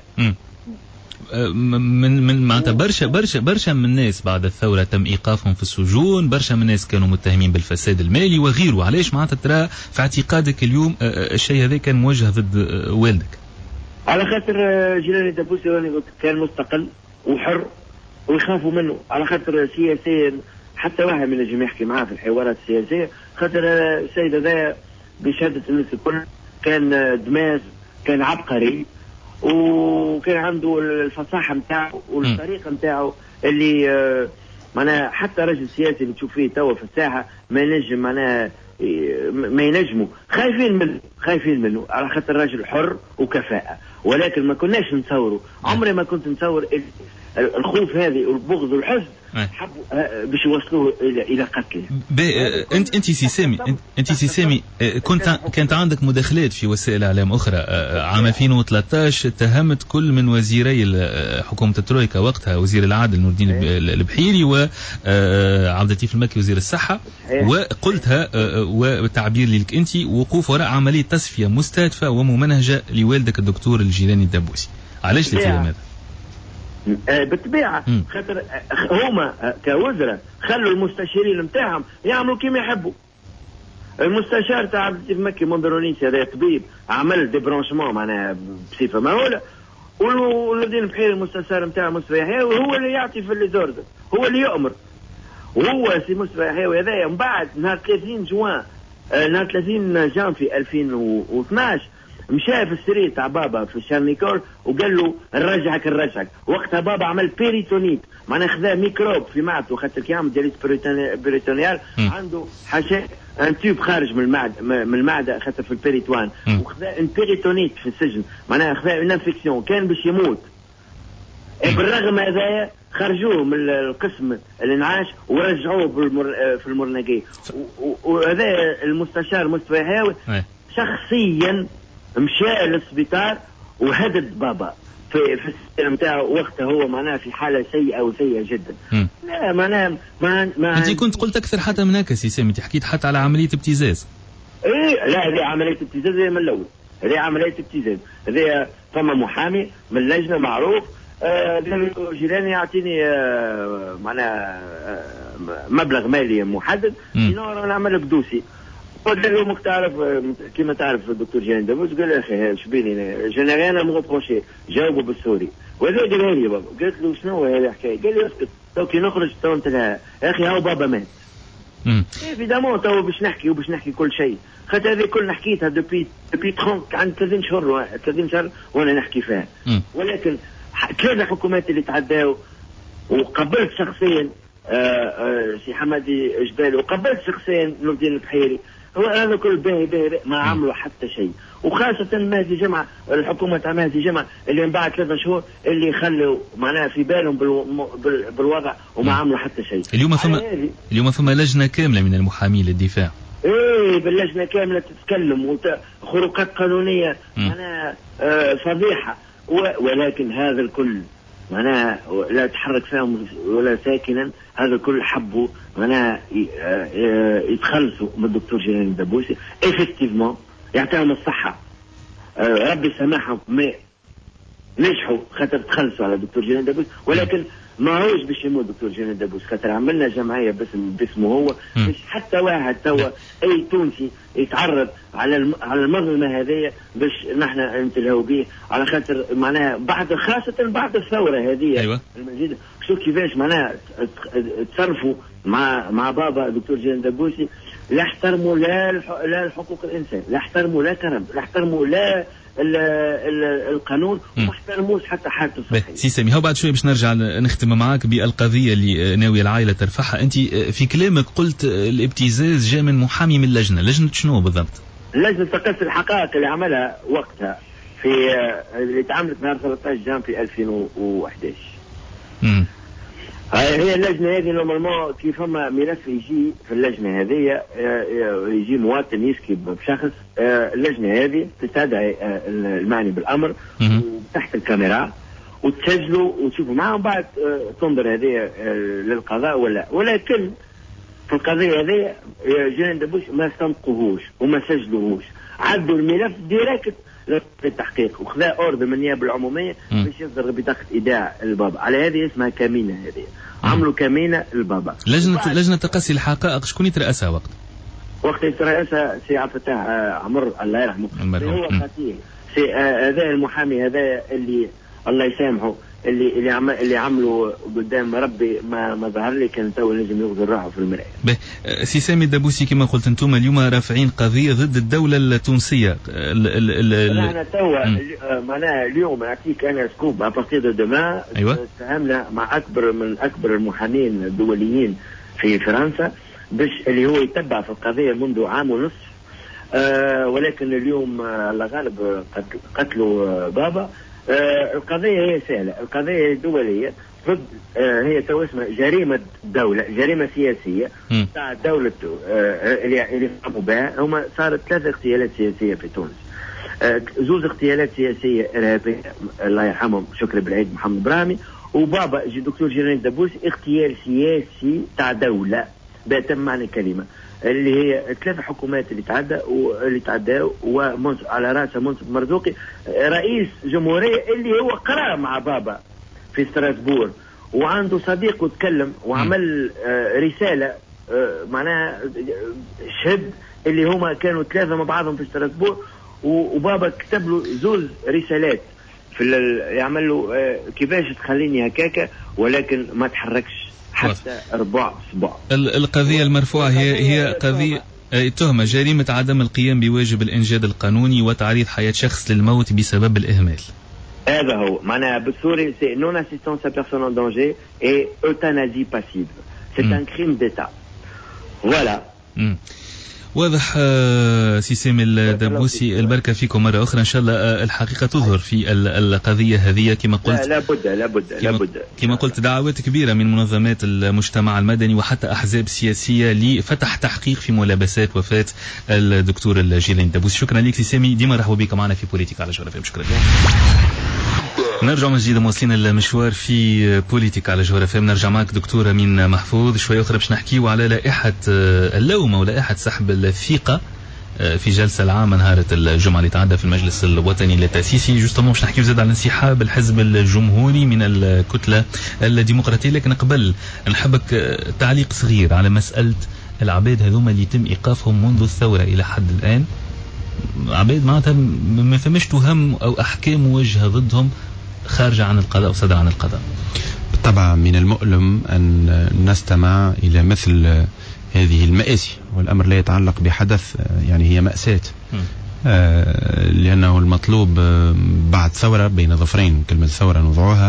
من من معناتها برشا برشا برشا من الناس بعد الثوره تم ايقافهم في السجون، برشا من الناس كانوا متهمين بالفساد المالي وغيره. علاش معناتها ترى في اعتقادك اليوم الشيء هذا كان موجه ضد والدك؟ على خاطر جيلاني الدبوسي كان مستقل وحر ويخافوا منه، على خاطر سياسيا حتى واحد من الجميع يحكي معاه في الحوارات السياسيه، خاطر السيد هذا بشهاده الناس الكل كان دماغ، كان عبقري، وكان عنده الفصاحه نتاعو والطريقه نتاعو اللي آه معناها حتى رجل سياسي اللي تشوف فيه توا في الساحه ما ينجم معناها ما ينجموا، خايفين منه خايفين منه على خاطر راجل حر وكفاءه، ولكن ما كناش نصوروا. عمري ما كنت نصور الخوف هذه والبغض والحزن حبوا باش يوصلوه الى الى قتله. انت انت سي سامي انت سي سامي كنت كانت عندك مداخلات في وسائل اعلام اخرى عام ألفين وثلاثة عشر اتهمت كل من وزيري حكومه الترويكا وقتها، وزير العدل نور الدين البحيري وعبد اللطيف المكي وزير الصحه، وقلتها وتعبير لك انت وقوف وراء عمليه تصفيه مستهدفه وممنهجه لوالدك الدكتور الجيلاني الدبوسي. علاش الاتهام هذا؟ بالطبيعه خاطر هما كوزراء خلوا المستشارين نتاعهم يعملوا كيما يحبوا. المستشار تاع عبد اللطيف مكي مندرونيسي هذا طبيب عمل دي برانشمون معناها بصفه مهوله، ونور الدين البحيري المستشار نتاعه مصطفى يحيوي هو اللي يعطي في الليزورد، هو اللي يؤمر، وهو سي مصطفى يحيوي هذايا من بعد نهار ثلاثين جوان نهار ثلاثين جانفي ألفين واثناعش مشى في السرير تاع بابا في الشارنيكور وقال له نرجعك نرجعك. وقتها بابا عمل بيريتونيت معناها خذا ميكروب في معدته خاطر كي يعمل دياليز بيريتونيال عنده حاجه ان تيوب خارج من المعده من المعده خاطر في البيريتوان، وخذا ان بيريتونيت في السجن معناها خذا ان انفكسيون كان باش يموت. بالرغم هذايا خرجوه من القسم الانعاش ورجعوه في المرنقي، وهذا المستشار مصطفى يحيوي شخصيا مشى للسبيطار وهدد بابا في في السير نتاعو وقتها هو معناها في حاله سيئه وسيئه جدا. م. لا معناها ما ما انت كنت قلت اكثر حتى من هكا سي سامي، حكيت حتى على عمليه ابتزاز. ايه لا هذه عمليه ابتزاز من الاول، هذه عمليه ابتزاز، هذه فما محامي من اللجنه معروف آه جيراني يعطيني آه معناها آه مبلغ مالي محدد نور نعمل لك دوسي. قلت له مك تعرف كيما تعرف الدكتور جيلاني دبوس، قال لي اخي شبيني جانا غير مغطروشي جاوبه بالسوري، وهذا قالها لي بابا. قلت له شنو هذه الحكايه؟ قال لي اسكت تو كي نخرج تو انت لها يا اخي هاو بابا مات. ايفيدامون تو باش نحكي وباش نحكي كل شيء، خاطر هذه كل نحكيتها دوبي دوبي ثلاثين عند ثلاثين شهر ثلاثين شهر وانا نحكي فيها. ولكن ثلاث حكومات اللي تعداوا وقبلت شخصيا سي حمادي جبال وقبلت شخصيا نور الدين البحيري، هو هذا كل باهي باهي ما عملوا حتى شيء. وخاصة مهدي جمعة الحكومة تاع مهدي جمعة اللي من بعد ثلاثة شهور اللي خلوا معناها في بالهم بالوضع وما عملوا حتى شيء. اليوم ثم اليوم ثم لجنة كاملة من المحامين للدفاع. ايه باللجنة كاملة تتكلم وخروقات قانونية معناها آه فضيحة، ولكن هذا الكل معناها لا تحرك فيهم ولا ساكنا، هذا الكل حبوا معناها يتخلصوا من الدكتور جيلاني دبوسي. افكتيفمون يعطيهم الصحة ربي سامحهم ما نجحوا خاطر تخلصوا على الدكتور جيلاني دبوسي، ولكن ما هوش باش يموت الدكتور جيلاني دبوسي خاطر عملنا جمعية باسم باسمه هو باش حتى واحد توا اي تونسي يتعرض على على المظلمة هذه باش نحن نتلهوا به، على خاطر معناها بعد خاصة بعد الثورة هذه أيوة. المجيدة شوف كيفاش معناها تصرفوا مع مع بابا الدكتور جيلاني دبوسي، لا احترموا لا لا حقوق الانسان، لا احترموا لا كرم، لا احترموا لا ال ال القانون، وما احترموش حتى حالته الصحيه. سي سامي هو بعد شوي باش نرجع نختم معاك بالقضيه اللي ناويه العائله ترفعها. انت في كلامك قلت الابتزاز جاء من محامي من اللجنه، لجنه شنو بالضبط؟ لجنه تقصي الحقائق اللي عملها وقتها في اللي تعملت نهار ثلاثة عشر جان في ألفين وأحد عشر. امم هي اللجنه هذه نورمالمون كي فما ملف يجي في اللجنه هذه يجي مواطن يشكي بشخص، اللجنه هذه تستدعي المعني بالامر تحت الكاميرا وتسجلوا وتشوفوا معهم بعد تنظر هذه للقضاء ولا. ولكن في القضيه هذه جيلاني دبوسي ما استنقذوش وما سجلوهوش، عدوا الملف ديريكت للتحقيق وخذا اوردر من النيابه العموميه باش يصدر بطاقه ايداع البابا. على هذه اسمها كمينه، هذه عملوا كمينه البابا. لجنه لجنه تقصي الحقائق شكون يترأسها وقت؟ وقت يترأسها سي عبد الفتاح عمر الله يرحمه، هو قتيل. سي هذا المحامي هذا اللي الله يسامحه اللي اللي عم اللي عملوا قدام ربي ما ما ظهر لي كان تو نجم ياخذ الراحه في المرايه. به سي سامي الدبوسي كما قلت انتم اليوم رافعين قضيه ضد الدوله التونسيه. احنا تو معناها اليوم نعطيك انا سكوب ابارتير دو دوما. ايوه استهمنا مع اكبر من اكبر المحامين الدوليين في فرنسا باش اللي هو يتبع في القضيه منذ عام ونصف. آه ولكن اليوم الله غالب قتلوا آه بابا. آه القضية هي سهلة، القضية دولية ضد آه هي تو اسمها جريمة دولة، جريمة سياسية تاع دولة آه اللي اللي قاموا بها. هما صارت ثلاث اغتيالات سياسية في تونس. آه زوز اغتيالات سياسية إرهابية الله يرحمهم شكري بالعيد محمد برامي، وبابا دكتور جيرين دبوسي اغتيال سياسي تاع دولة بأتم معنى الكلمة، اللي هي ثلاث حكومات اللي تعدى واللي تعداوا وعلى راسها منصف مرزوقي رئيس جمهورية اللي هو قرأ مع بابا في ستراسبور وعنده صديق وتكلم وعمل آه رسالة آه معناها شهد اللي هما كانوا ثلاثة مع بعضهم في ستراسبور، وبابا كتب له زوز رسالات في يعمل له آه كيفاش تخليني هكاكا ولكن ما تحركش حتى ربع صباع. القضية المرفوعة هي هي قضية تهمة جريمة عدم القيام بواجب الإنجاد القانوني وتعريض حياة شخص للموت بسبب الإهمال. هذا هو معناها بالسوري سي نون اسيستانس ا بيرسون ان دانجي اي اوتانازي باسيف. سي ان كريم ديتا. فوالا. واضح. سي سامي الدبوسي البركة فيكم مرة أخرى إن شاء الله. الحقيقة تظهر في القضية هذه كما قلت. لا بد لا بد لا بد كما قلت دعوات كبيرة من منظمات المجتمع المدني وحتى أحزاب سياسية لفتح تحقيق في ملابسات وفاة الدكتور الجيلاني الدبوسي. شكرا لك سي سامي، ديما رحبوا بك معنا في بوليتيك على جوهر اف ام. شكرا لك. نرجع من جديد مواصلين المشوار في بوليتيك على جوهر اف ام. نرجع معك دكتور أمين محفوظ شوية أخرى باش نحكيو على لائحة اللوم ولائحة سحب الثقة في جلسة العامة نهار الجمعة اللي تعدى في المجلس الوطني للتأسيسي. جوستومون باش نحكيو زاد على انسحاب الحزب الجمهوري من الكتلة الديمقراطية. لكن قبل نحبك تعليق صغير على مسألة العباد هذوما اللي يتم إيقافهم منذ الثورة إلى حد الآن. عباد معناتها ما فماش تهم أو أحكام موجهة ضدهم خارجة عن القضاء وصدر عن القضاء. بالطبع من المؤلم أن نستمع إلى مثل هذه المآسي، والأمر لا يتعلق بحدث يعني هي مأساة. آه لأنه المطلوب بعد ثورة بين ظفرين، كلمة ثورة نوضعوها،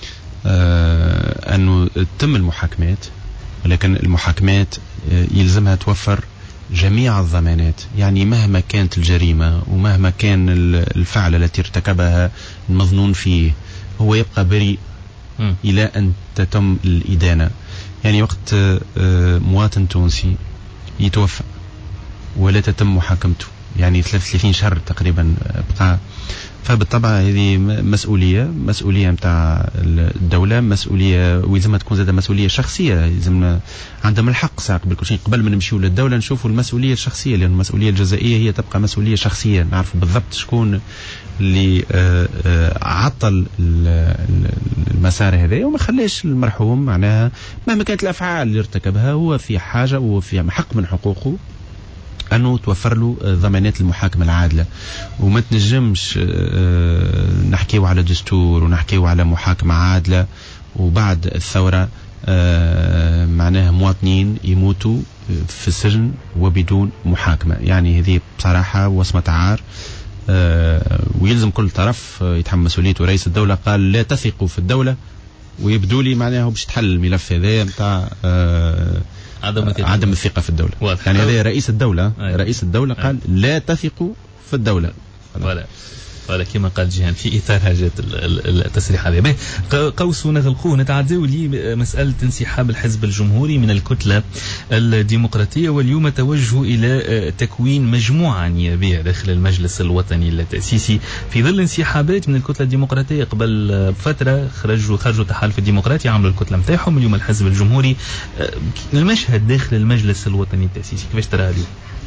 آه أنه تتم المحاكمات، ولكن المحاكمات آه يلزمها توفر جميع الضمانات. يعني مهما كانت الجريمة ومهما كان الفعل التي ارتكبها المظنون فيه هو يبقى بريء إلى أن تتم الإدانة. يعني وقت مواطن تونسي يتوفى ولا تتم محاكمته يعني ثلاثة وثلاثين شهر تقريبا بقى، فبالطبع هذه مسؤولية مسؤولية متاع الدولة، مسؤولية ويلزمها تكون زادة مسؤولية شخصية. يلزمنا عندهم الحق ساق بالكل شيء قبل ما نمشيو للدولة نشوفوا المسؤولية الشخصية، لأن المسؤولية الجزائية هي تبقى مسؤولية شخصية. نعرف بالضبط شكون اللي عطل المسار هذا وما خلاش المرحوم معناها مهما كانت الأفعال اللي ارتكبها هو في حاجة وفي حق من حقوقه أنه توفر له ضمانات المحاكمة العادلة. وما تنجمش نحكيو على دستور ونحكيو على محاكمة عادلة وبعد الثورة معناها مواطنين يموتوا في السجن وبدون محاكمة. يعني هذه بصراحة وصمة عار، ويلزم كل طرف يتحمل مسؤوليته. رئيس الدولة قال لا تثقوا في الدولة، ويبدو لي معناها باش تحل الملف هذا متاع عدم, عدم الثقة في الدولة. واضح. يعني هذا رئيس الدولة أي. رئيس الدولة قال أي. لا تثقوا في الدولة. ولا ولا كما قال جيهان في إطار حاجات التصريح هذا. قوس ونغلقوه نتعداو لي مسألة انسحاب الحزب الجمهوري من الكتلة الديمقراطية، واليوم توجهوا إلى تكوين مجموعة نيابية داخل المجلس الوطني التأسيسي في ظل انسحابات من الكتلة الديمقراطية. قبل فترة خرجوا خرجوا التحالف الديمقراطي عملوا الكتلة متاعهم، اليوم الحزب الجمهوري. المشهد داخل المجلس الوطني التأسيسي كيفاش ترى اليوم؟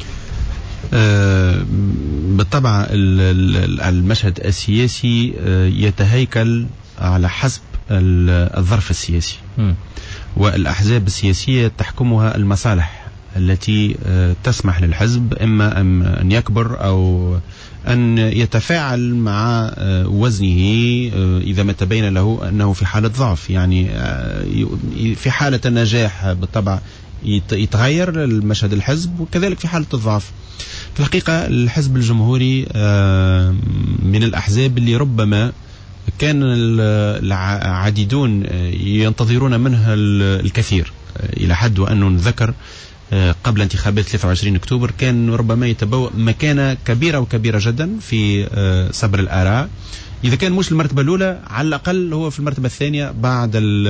آه بالطبع المشهد السياسي آه يتهيكل على حسب الظرف السياسي م. والأحزاب السياسية تحكمها المصالح التي تسمح للحزب إما أن يكبر أو أن يتفاعل مع وزنه إذا ما تبين له أنه في حالة ضعف. يعني في حالة النجاح بالطبع يتغير المشهد الحزب، وكذلك في حالة الضعف. في الحقيقة الحزب الجمهوري من الأحزاب اللي ربما كان العديدون ينتظرون منها الكثير، إلى حد وأنه نذكر قبل انتخابات ثلاثة وعشرين أكتوبر كان ربما يتبوأ مكانة كبيرة وكبيرة جدا في صبر الآراء. إذا كان مش المرتبة الأولى على الأقل هو في المرتبة الثانية بعد ال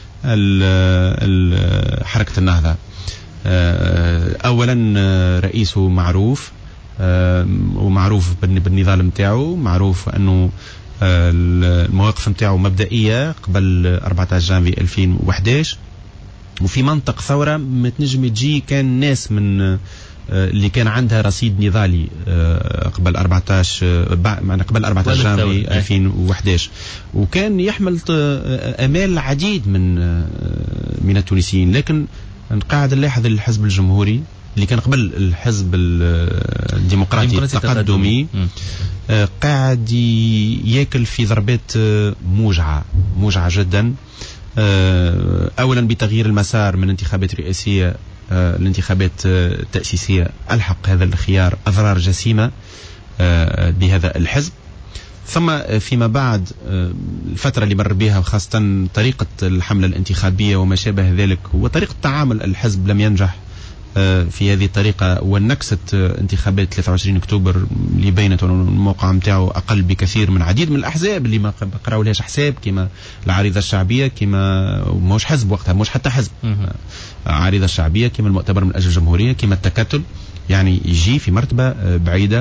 ال حركة النهضة. أولا رئيسه معروف ومعروف بالنضال متاعه، معروف أنه المواقف متاعه مبدئية قبل أربعة عشر جانفي ألفين وأحد عشر، وفي منطق ثورة ما تنجم تجي كان ناس من اللي كان عندها رصيد نضالي قبل أربعة عشر معنا قبل أربعة عشر جانفي ألفين وأحد عشر، وكان يحمل أمال العديد من من التونسيين. لكن قاعد نلاحظ الحزب الجمهوري اللي كان قبل الحزب الديمقراطي التقدمي قاعد ياكل في ضربات موجعة موجعة جدا. أولا بتغيير المسار من انتخابات رئاسية الانتخابات التأسيسية ألحق هذا الخيار أضرار جسيمة بهذا الحزب. ثم فيما بعد الفترة اللي مر بها وخاصة طريقة الحملة الانتخابية وما شابه ذلك وطريقة تعامل الحزب لم ينجح في هذه الطريقة، ونكسة انتخابات ثلاثة وعشرين أكتوبر اللي بينت الموقع متاعه أقل بكثير من عديد من الأحزاب اللي ما قراوا لهاش حساب، كما العريضة الشعبية، كما موش حزب وقتها موش حتى حزب عريضة الشعبية، كما المؤتمر من أجل الجمهورية، كما التكتل، يعني يجي في مرتبة بعيدة.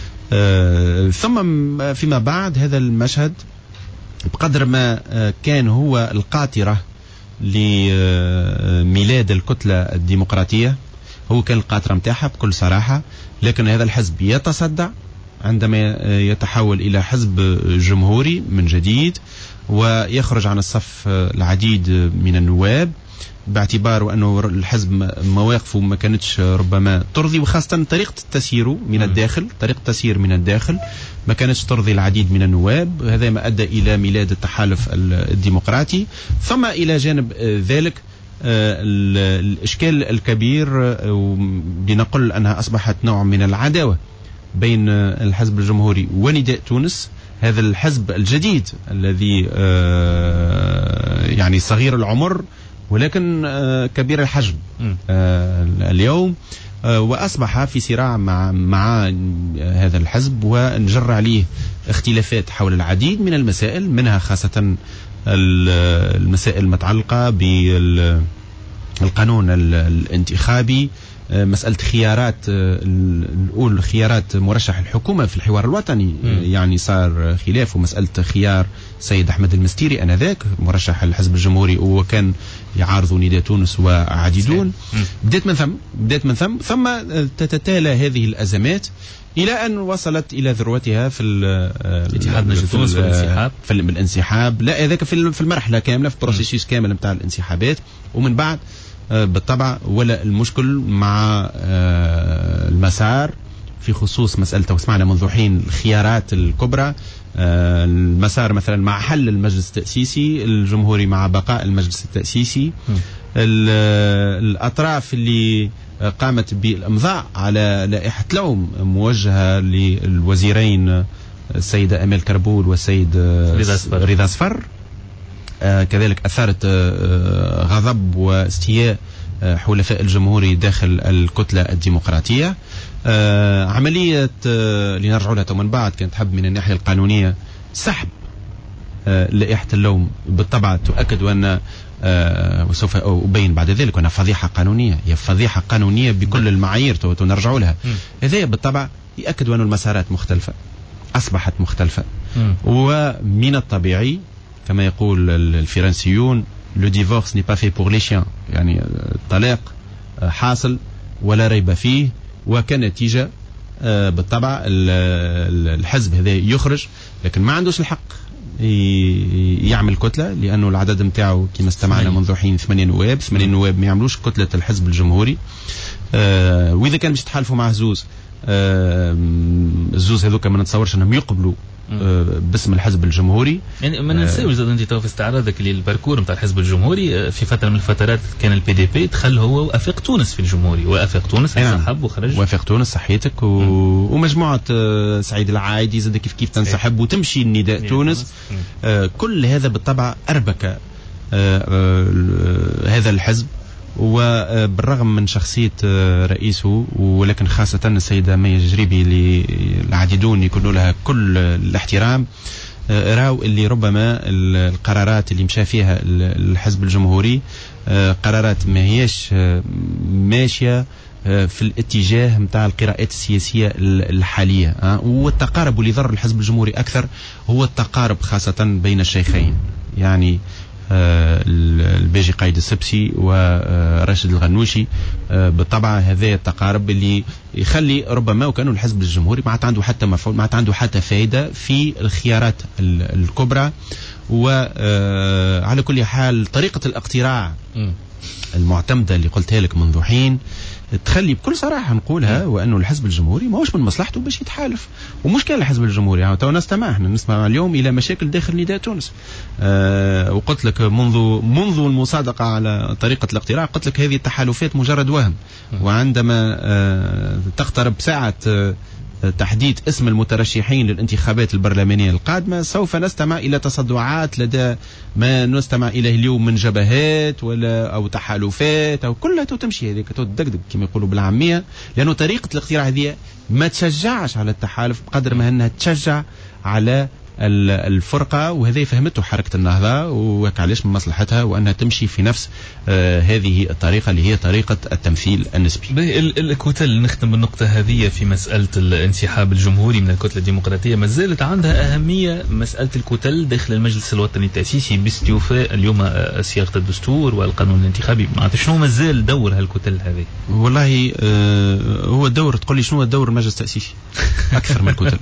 ثم فيما بعد هذا المشهد بقدر ما كان هو القاطرة لميلاد الكتلة الديمقراطية، هو كان القاطرة متاعها بكل صراحة. لكن هذا الحزب يتصدع عندما يتحول إلى حزب جمهوري من جديد ويخرج عن الصف العديد من النواب، باعتبار أنه الحزب مواقفه ما كانتش ربما ترضي، وخاصة طريقة تسييره من الداخل، طريقة تسيير من الداخل ما كانتش ترضي العديد من النواب. هذا ما أدى إلى ميلاد التحالف الديمقراطي. ثم إلى جانب ذلك الإشكال الكبير بنقول أنها أصبحت نوع من العداوة بين الحزب الجمهوري ونداء تونس، هذا الحزب الجديد الذي يعني صغير العمر ولكن كبير الحجم اليوم، وأصبح في صراع مع مع هذا الحزب ونجر عليه اختلافات حول العديد من المسائل، منها خاصة المسائل المتعلقة بالقانون الانتخابي، مسألة خيارات الأول خيارات مرشح الحكومة في الحوار الوطني. م. يعني صار خلاف، ومسألة خيار سيد أحمد المستيري أنذاك مرشح الحزب الجمهوري وكان يعارض نداء تونس وعديدون. بدأت من ثم بدأت من ثم ثم تتتالى هذه الأزمات إلى أن وصلت إلى ذروتها في الاتحاد نجد تونس والانسحاب في الانسحاب. لا هذاك في المرحلة كاملة، في البروسيسوس كامل نتاع الانسحابات. ومن بعد بالطبع ولا المشكل مع المسار في خصوص مسألة وسمعنا منذ حين الخيارات الكبرى، المسار مثلا مع حل المجلس التأسيسي الجمهوري مع بقاء المجلس التأسيسي، الأطراف اللي قامت بالإمضاء على لائحة لوم موجهة للوزيرين السيدة أمال كربول والسيد رضا صفر، آه كذلك أثارت آه غضب واستياء آه حلفاء الجمهوري داخل الكتلة الديمقراطية. آه عملية آه لنرجع لها من بعد كانت حب من الناحية القانونية سحب آه لائحة اللوم بالطبع تؤكد وأن آه وسوف أبين بعد ذلك أنها فضيحة قانونية، هي فضيحة قانونية بكل المعايير ونرجع لها. هذا بالطبع يؤكد أن المسارات مختلفة، أصبحت مختلفة. م. ومن الطبيعي كما يقول الفرنسيون لو ديفورس ني با في بور لي شيان، يعني الطلاق حاصل ولا ريب فيه، وكنتيجة بالطبع الحزب هذا يخرج لكن ما عندوش الحق يعمل كتلة، لأنه العدد متاعه كما استمعنا منذ حين ثمانية نواب ثمانية نواب ما يعملوش كتلة الحزب الجمهوري. آه وإذا كان باش يتحالفوا مع زوز آه الزوز هذوك ما نتصورش أنهم يقبلوا آه باسم الحزب الجمهوري. يعني ما ننساوش آه انت تو في استعراضك للباركور نتاع الحزب الجمهوري في فتره من الفترات كان البي دي بي دخل هو وافق تونس في الجمهوري، وافق تونس انسحب وخرج. وافق تونس صحيتك و... ومجموعه آه سعيد العايدي زاد كيف كيف تنسحب وتمشي النداء تونس, تونس. آه كل هذا بالطبع اربك آه آه هذا الحزب، وبالرغم من شخصية رئيسه ولكن خاصة السيدة مي جريبي اللي العديدون يكونوا لها كل الاحترام، راو اللي ربما القرارات اللي مشى فيها الحزب الجمهوري قرارات ما هيش ماشية في الاتجاه متاع القراءات السياسية الحالية. والتقارب اللي ضر الحزب الجمهوري أكثر هو التقارب خاصة بين الشيخين، يعني آه الباجي قايد السبسي وراشد الغنوشي. آه بالطبع هذا التقارب اللي يخلي ربما وكانوا الحزب الجمهوري ما عنده حتى مفعول، ما عنده حتى فائدة في الخيارات الكبرى. وعلى كل حال طريقة الاقتراع المعتمدة اللي قلتها لك منذ حين تخلي بكل صراحة نقولها، وأنه الحزب الجمهوري ما هوش من مصلحته باش يتحالف. ومش كان الحزب الجمهوري يعني تو نستمع احنا نسمع اليوم إلى مشاكل داخل نداء تونس. أه وقلت لك منذ منذ المصادقة على طريقة الاقتراع قلت لك هذه التحالفات مجرد وهم، وعندما أه تقترب ساعة أه تحديد اسم المترشحين للانتخابات البرلمانية القادمة سوف نستمع إلى تصدعات لدى ما نستمع إليه اليوم من جبهات ولا أو تحالفات أو كلها تمشي هذيك تدقدق كما يقولوا بالعامية، لأنه طريقة الاقتراع هذه ما تشجعش على التحالف بقدر ما أنها تشجع على الفرقة. وهذا فهمته حركة النهضة وعلاش من مصلحتها وأنها تمشي في نفس آه هذه الطريقة اللي هي طريقة التمثيل النسبي. الكتل نختم بالنقطة هذه في مسألة الانسحاب الجمهوري من الكتلة الديمقراطية، ما زالت عندها أهمية مسألة الكتل داخل المجلس الوطني التأسيسي باستيفاء اليوم صياغة الدستور والقانون الانتخابي. معناتها شنو ما زال دور هالكتل هذه؟ والله آه هو الدور، تقول لي شنو الدور المجلس التأسيسي أكثر من الكتل.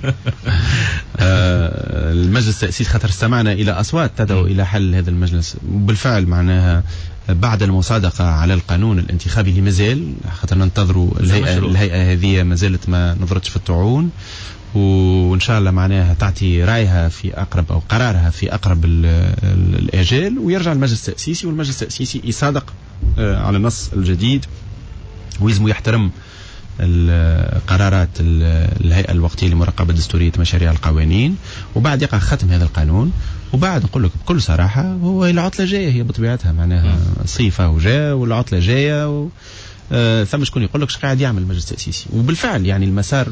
آه المجلس التأسيسي خاطر استمعنا إلى أصوات تدعو إلى حل هذا المجلس، وبالفعل معناها بعد المصادقة على القانون الانتخابي اللي مازال خاطر ننتظروا الهيئة, الهيئة هذه ما زالت ما نظرتش في الطعون، وإن شاء الله معناها تعطي رأيها في أقرب أو قرارها في أقرب الآجال، ويرجع المجلس التأسيسي والمجلس التأسيسي يصادق على النص الجديد ويزمو يحترم القرارات الهيئة الوقتية لمراقبة دستورية مشاريع القوانين، وبعد يقع ختم هذا القانون. وبعد نقول لك بكل صراحة هو العطلة جاية هي بطبيعتها معناها صيفة وجاء والعطلة جاية و... آه ثم شكون يقول لك قاعد يعمل المجلس التأسيسي. وبالفعل يعني المسار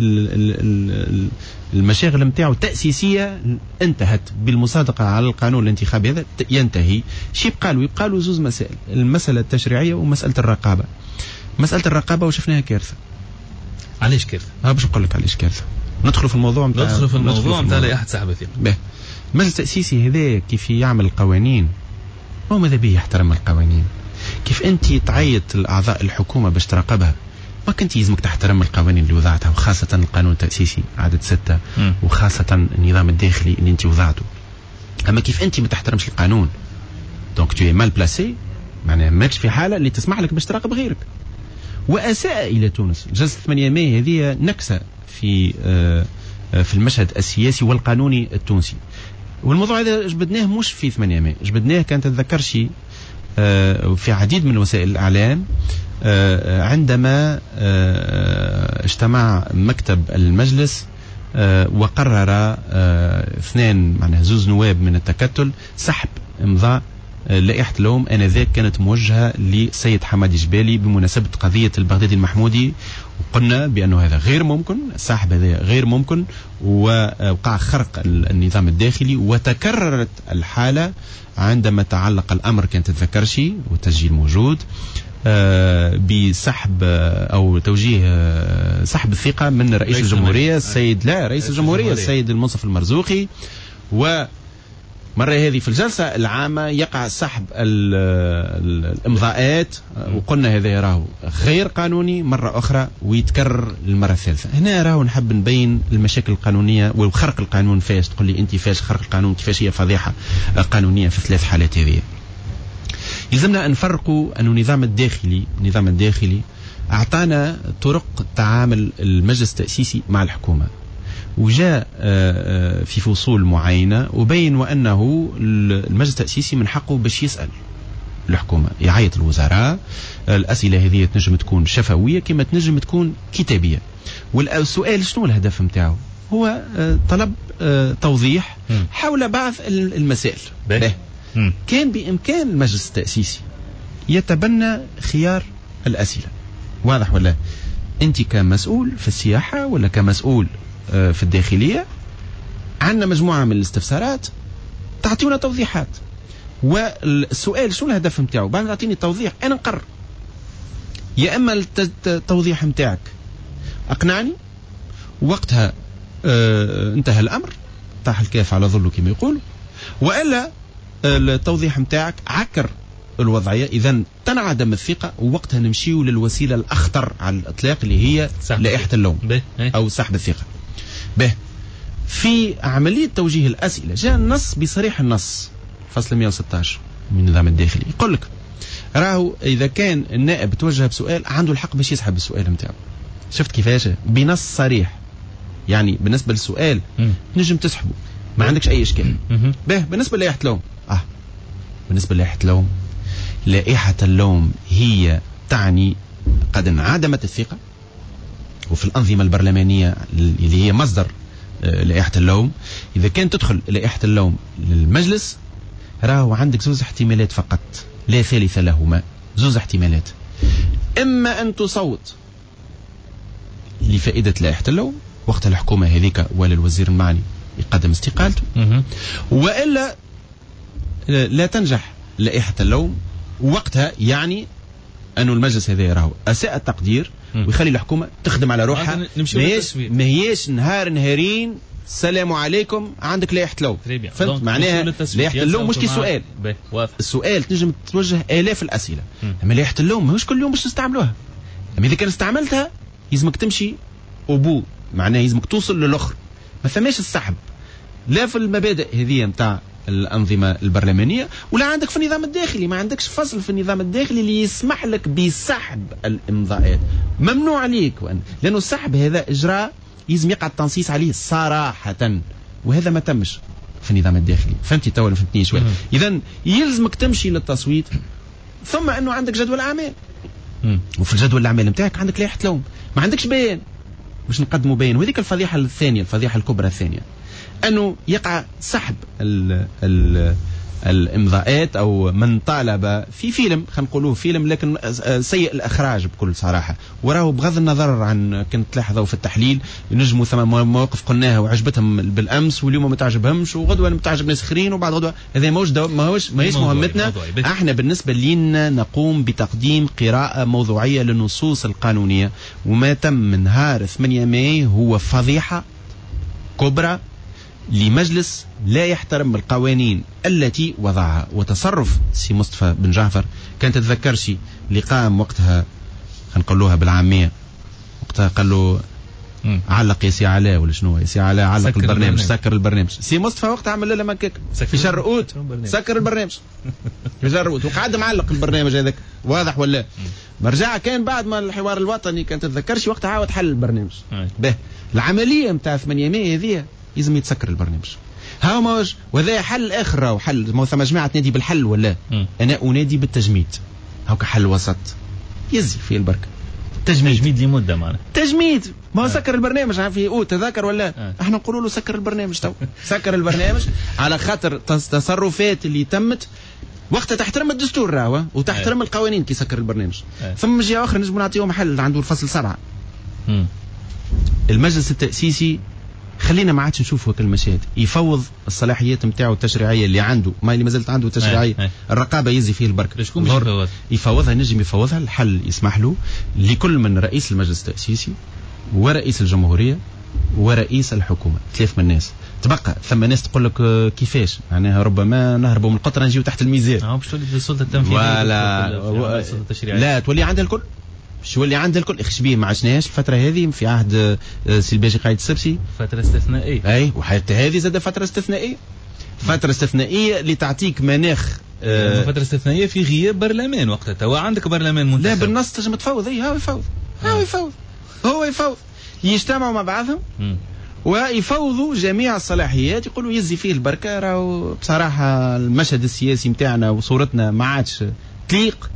المشاغل نتاعو التأسيسية انتهت بالمصادقة على القانون الانتخابي هذا ينتهي. شي يبقى له يبقى له زوز مسائل، المسألة التشريعية ومسألة الرقابة. مسألة الرقابة وشفناها كارثة. علاش كارثة؟ ها باش نقول لك علاش كارثة. ندخلوا في الموضوع متاع ندخلوا في الموضوع نتاع لا أحد سحب فيه. به المجلس التأسيسي هذا كيف يعمل القوانين هو ماذا به يحترم القوانين. كيف أنت تعيط الأعضاء الحكومة باش تراقبها ما كنت يلزمك تحترم القوانين اللي وضعتها، وخاصة القانون التأسيسي عدد ستة م. وخاصة النظام الداخلي اللي أنت وضعته. أما كيف أنت ما تحترمش القانون دونك تو مال بلاسي، معناها ماكش في حالة اللي تسمح لك باش تراقب غيرك. وأساء إلى تونس. جلسة ثمانية ماي هذه نكسة في في المشهد السياسي والقانوني التونسي. والموضوع هذا جبدناه مش في ثمانية ماي، جبدناه كان تتذكرش في عديد من وسائل الإعلام عندما اجتمع مكتب المجلس وقرر اثنين معناها زوز نواب من التكتل سحب امضاء لائحة اللوم آنذاك كانت موجهة لسيد حمادي جبالي بمناسبة قضية البغدادي المحمودي، وقلنا بأنه هذا غير ممكن، السحب هذا غير ممكن، ووقع خرق النظام الداخلي. وتكررت الحالة عندما تعلق الأمر كان تتذكرشي والتسجيل موجود بسحب أو توجيه سحب الثقة من رئيس الجمهورية السيد لا رئيس الجمهورية السيد المنصف المرزوقي، و مرة هذه في الجلسة العامة يقع سحب الإمضاءات وقلنا هذا راهو غير قانوني مرة أخرى ويتكرر المرة الثالثة. هنا راهو نحب نبين المشاكل القانونية وخرق القانون فاش تقول لي أنت فاش خرق القانون كيفاش هي فضيحة قانونية في ثلاث حالات هذه. يلزمنا أن نفرقوا أن النظام الداخلي النظام الداخلي أعطانا طرق تعامل المجلس التأسيسي مع الحكومة وجاء في فصول معينة وبين وأنه المجلس التأسيسي من حقه باش يسأل الحكومة يعيط الوزراء. الأسئلة هذه تنجم تكون شفوية كما تنجم تكون كتابية. والسؤال شنو الهدف متاعه؟ هو طلب توضيح حول بعض المسائل. كان بإمكان المجلس التأسيسي يتبنى خيار الأسئلة. واضح ولا؟ أنت كمسؤول في السياحة ولا كمسؤول في الداخلية عندنا مجموعة من الاستفسارات تعطيونا توضيحات. والسؤال شو الهدف متاعه؟ بعد تعطيني توضيح أنا نقرر. يا إما التوضيح متاعك أقنعني وقتها اه انتهى الأمر طاح الكاف على ظله كما يقولوا، وإلا التوضيح متاعك عكر الوضعية إذن تنعدم الثقة ووقتها نمشيو للوسيلة الأخطر على الإطلاق اللي هي لائحة اللوم أو سحب الثقة. به في عملية توجيه الأسئلة جاء النص بصريح النص فصل مئة وستة عشر من النظام الداخلي يقول لك راهو إذا كان النائب توجه بسؤال عنده الحق باش يسحب السؤال متاعه. شفت كيفاش؟ بنص صريح يعني بالنسبة للسؤال نجم تسحبه ما عندكش أي إشكال. به بالنسبة للائحة اللوم آه بالنسبة للائحة اللوم لائحة اللوم هي تعني قد انعدمت الثقة وفي الأنظمة البرلمانية اللي هي مصدر لائحة اللوم. إذا كان تدخل لائحة اللوم للمجلس راهو عندك زوز احتمالات فقط لا ثالث لهما. زوز احتمالات، إما أن تصوت لفائدة لائحة اللوم وقت الحكومة هذيك ولا الوزير المعني يقدم استقالته، وإلا لا تنجح لائحة اللوم وقتها يعني أنه المجلس هذا راهو أساء التقدير ويخلي الحكومة تخدم على روحها. ما هيش نهار نهارين السلام عليكم عندك لائحة لوم. فهمت معناها؟ لائحة اللوم مش كي سؤال. السؤال تنجم توجه آلاف الأسئلة. أما لائحة اللوم مش كل يوم باش نستعملوها. أما إذا كان استعملتها يلزمك تمشي أبو معناها يلزمك توصل للأخر. ما ثماش السحب لا في المبادئ هذه متاع الأنظمة البرلمانية ولا عندك في النظام الداخلي. ما عندكش فصل في النظام الداخلي اللي يسمح لك بسحب الإمضاءات. ممنوع عليك وأن لأنه السحب هذا إجراء يلزم يقع التنصيص عليه صراحة وهذا ما تمش في النظام الداخلي. فهمتي توا فهمتني شوي؟ إذن يلزمك تمشي للتصويت ثم أنه عندك جدول أعمال وفي الجدول الأعمال متاعك عندك لائحة لوم ما عندكش بيان باش نقدموا بيان. وهذيك الفضيحة الثانية الفضيحة الكبرى الثانية أنه يقع سحب ال ال الإمضاءات أو من طالب في فيلم خلينا نقولوه فيلم لكن سيء الإخراج بكل صراحة وراه بغض النظر عن كنت تلاحظوا في التحليل ينجموا ثم مواقف قلناها وعجبتهم بالأمس واليوم ما تعجبهمش وغدوة ما تعجب ناس آخرين وبعد غدوة هذا موش ما هوش ما هيش مهمتنا. احنا بالنسبة لنا نقوم بتقديم قراءة موضوعية للنصوص القانونية وما تم من نهار ثمانية ماي هو فضيحة كبرى لمجلس لا يحترم القوانين التي وضعها. وتصرف سي مصطفى بن جعفر كان تتذكرش اللي قام وقتها خنقولوها بالعامية وقتها قال له علق يا سي علاء ولا شنو يا سي علاء علق سكر البرنامج, البرنامج سكر البرنامج. سي مصطفى وقتها عمل له مكاك في شهر اوت سكر البرنامج في شهر اوت وقعد معلق البرنامج هذاك. واضح ولا؟ مرجع كان بعد ما الحوار الوطني كان تتذكرش وقتها عاود حل البرنامج. به العملية متاع ثمانية ماي هذه لازم يتسكر البرنامج. ها موج وذا حل اخر راهو حل ما ثم جماعه تنادي بالحل ولا م. انا انادي بالتجميد. هاك حل وسط يزي في البركه تجميد تجميد لمده معنا تجميد ما هو سكر البرنامج في او تذكر ولا آه. احنا نقولوا له سكر البرنامج تو سكر البرنامج على خاطر تصرفات اللي تمت وقتها تحترم الدستور راهو وتحترم آه. القوانين كي سكر البرنامج. آه. ثم جهه اخرى نجم نعطيهم حل عنده الفصل سبعة م. المجلس التأسيسي خلينا ما عادش نشوفوا هيك المشاهد يفوض الصلاحيات نتاعو التشريعيه اللي عنده ما اللي ما زالت عنده تشريعيه هاي هاي. الرقابه يزي فيه البركه يفوض. يفوضها نجم يفوضها الحل يسمح له لكل من رئيس المجلس التأسيسي ورئيس الجمهوريه ورئيس الحكومه ثلاث من الناس تبقى ثم ناس تقول لك كيفاش معناها ربما نهربوا من القطره نجيو تحت الميزان اه باش تولي السلطه التنفيذيه ولا لا تولي عندها الكل باش تولي عندها الكل اخش بيه ما عشناش الفتره هذه في عهد سي الباجي قايد السبسي فتره استثنائيه اي وحتى هذه زاد فتره استثنائيه فتره استثنائيه اللي تعطيك مناخ آه فتره استثنائيه في غياب برلمان وقتها توا عندك برلمان منتخب لا بالنص تنجم تفوض اي هاو يفوض هاو يفوض هو يفوض يجتمعوا مع بعضهم م. ويفوضوا جميع الصلاحيات يقولوا يزي فيه البركة راهو بصراحة المشهد السياسي متاعنا وصورتنا ما عادش تليق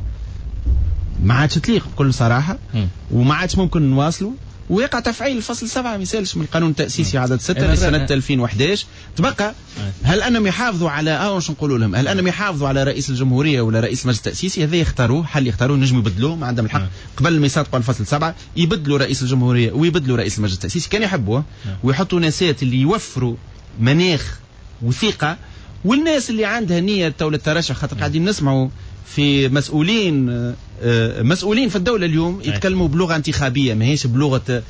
ما عادش تليق بكل صراحة وما عادش ممكن نواصلوا ويقع تفعيل الفصل سبعة ما يسالش من القانون التأسيسي عدد ستة لسنة ألفين وأحد عشر تبقى هل أنهم يحافظوا على اه واش نقولوا لهم هل أنهم يحافظوا على رئيس الجمهورية ولا رئيس المجلس التأسيسي هذا يختاروه حل يختاروه نجم يبدلوه ما عندهم الحق قبل ما يصادقوا على الفصل سبعة يبدلوا رئيس الجمهورية ويبدلوا رئيس المجلس التأسيسي كان يحبوه ويحطوا ناسات اللي يوفروا مناخ وثيقة والناس اللي عندها نية تولى الترشح خاطر قاعدين نسمعوا في مسؤولين مسؤولين في الدولة اليوم يتكلموا بلغة انتخابية ما هيش بلغة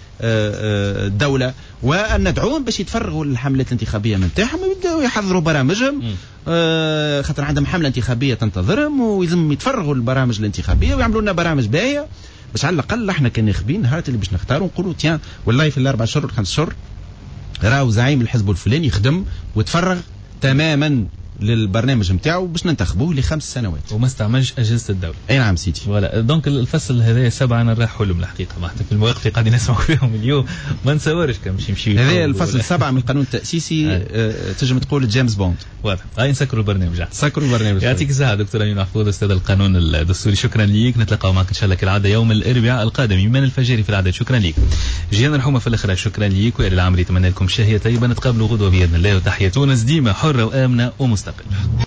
الدولة وأن ندعوهم باش يتفرغوا للحملات الانتخابية من تاعهم ويبدأوا يحضروا برامجهم خاطر عندهم حملة انتخابية تنتظرهم ويلزم يتفرغوا للبرامج الانتخابية ويعملوا لنا برامج باهية باش على الأقل احنا كناخبين نهار اللي باش نختاروا نقولوا تيان والله في الأربع شهور والخمس شهور راهو زعيم الحزب الفلاني يخدم وتفرغ تماما للبرنامج نتاعو باش ننتخبوه لخمس سنوات وما استعملش اجهزه الدوله. اي نعم سيدي. ولا دونك الفصل هذا سبعه انا راح حلم الحقيقه ما حتى في المواقف اللي قاعدين نسمعوا فيهم اليوم ما نتصورش كان باش يمشي. هذا الفصل سبعه من القانون التاسيسي آه تنجم تقول جيمس بوند. واضح. هاي نسكروا البرنامج. سكروا البرنامج. يعطيك الصحه دكتور امين محفوظ استاذ القانون الدستوري شكرا ليك نتلاقاو معك ان شاء الله كالعاده يوم الاربعاء القادم من الفجر في العدد شكرا ليك. جينا الحومه في الاخر شكرا ليك والى العمري اتمنى لكم شهيه طيبه نتقابلوا غدوه باذن الله وتحية تونس ديما حره وامنه ومستقله.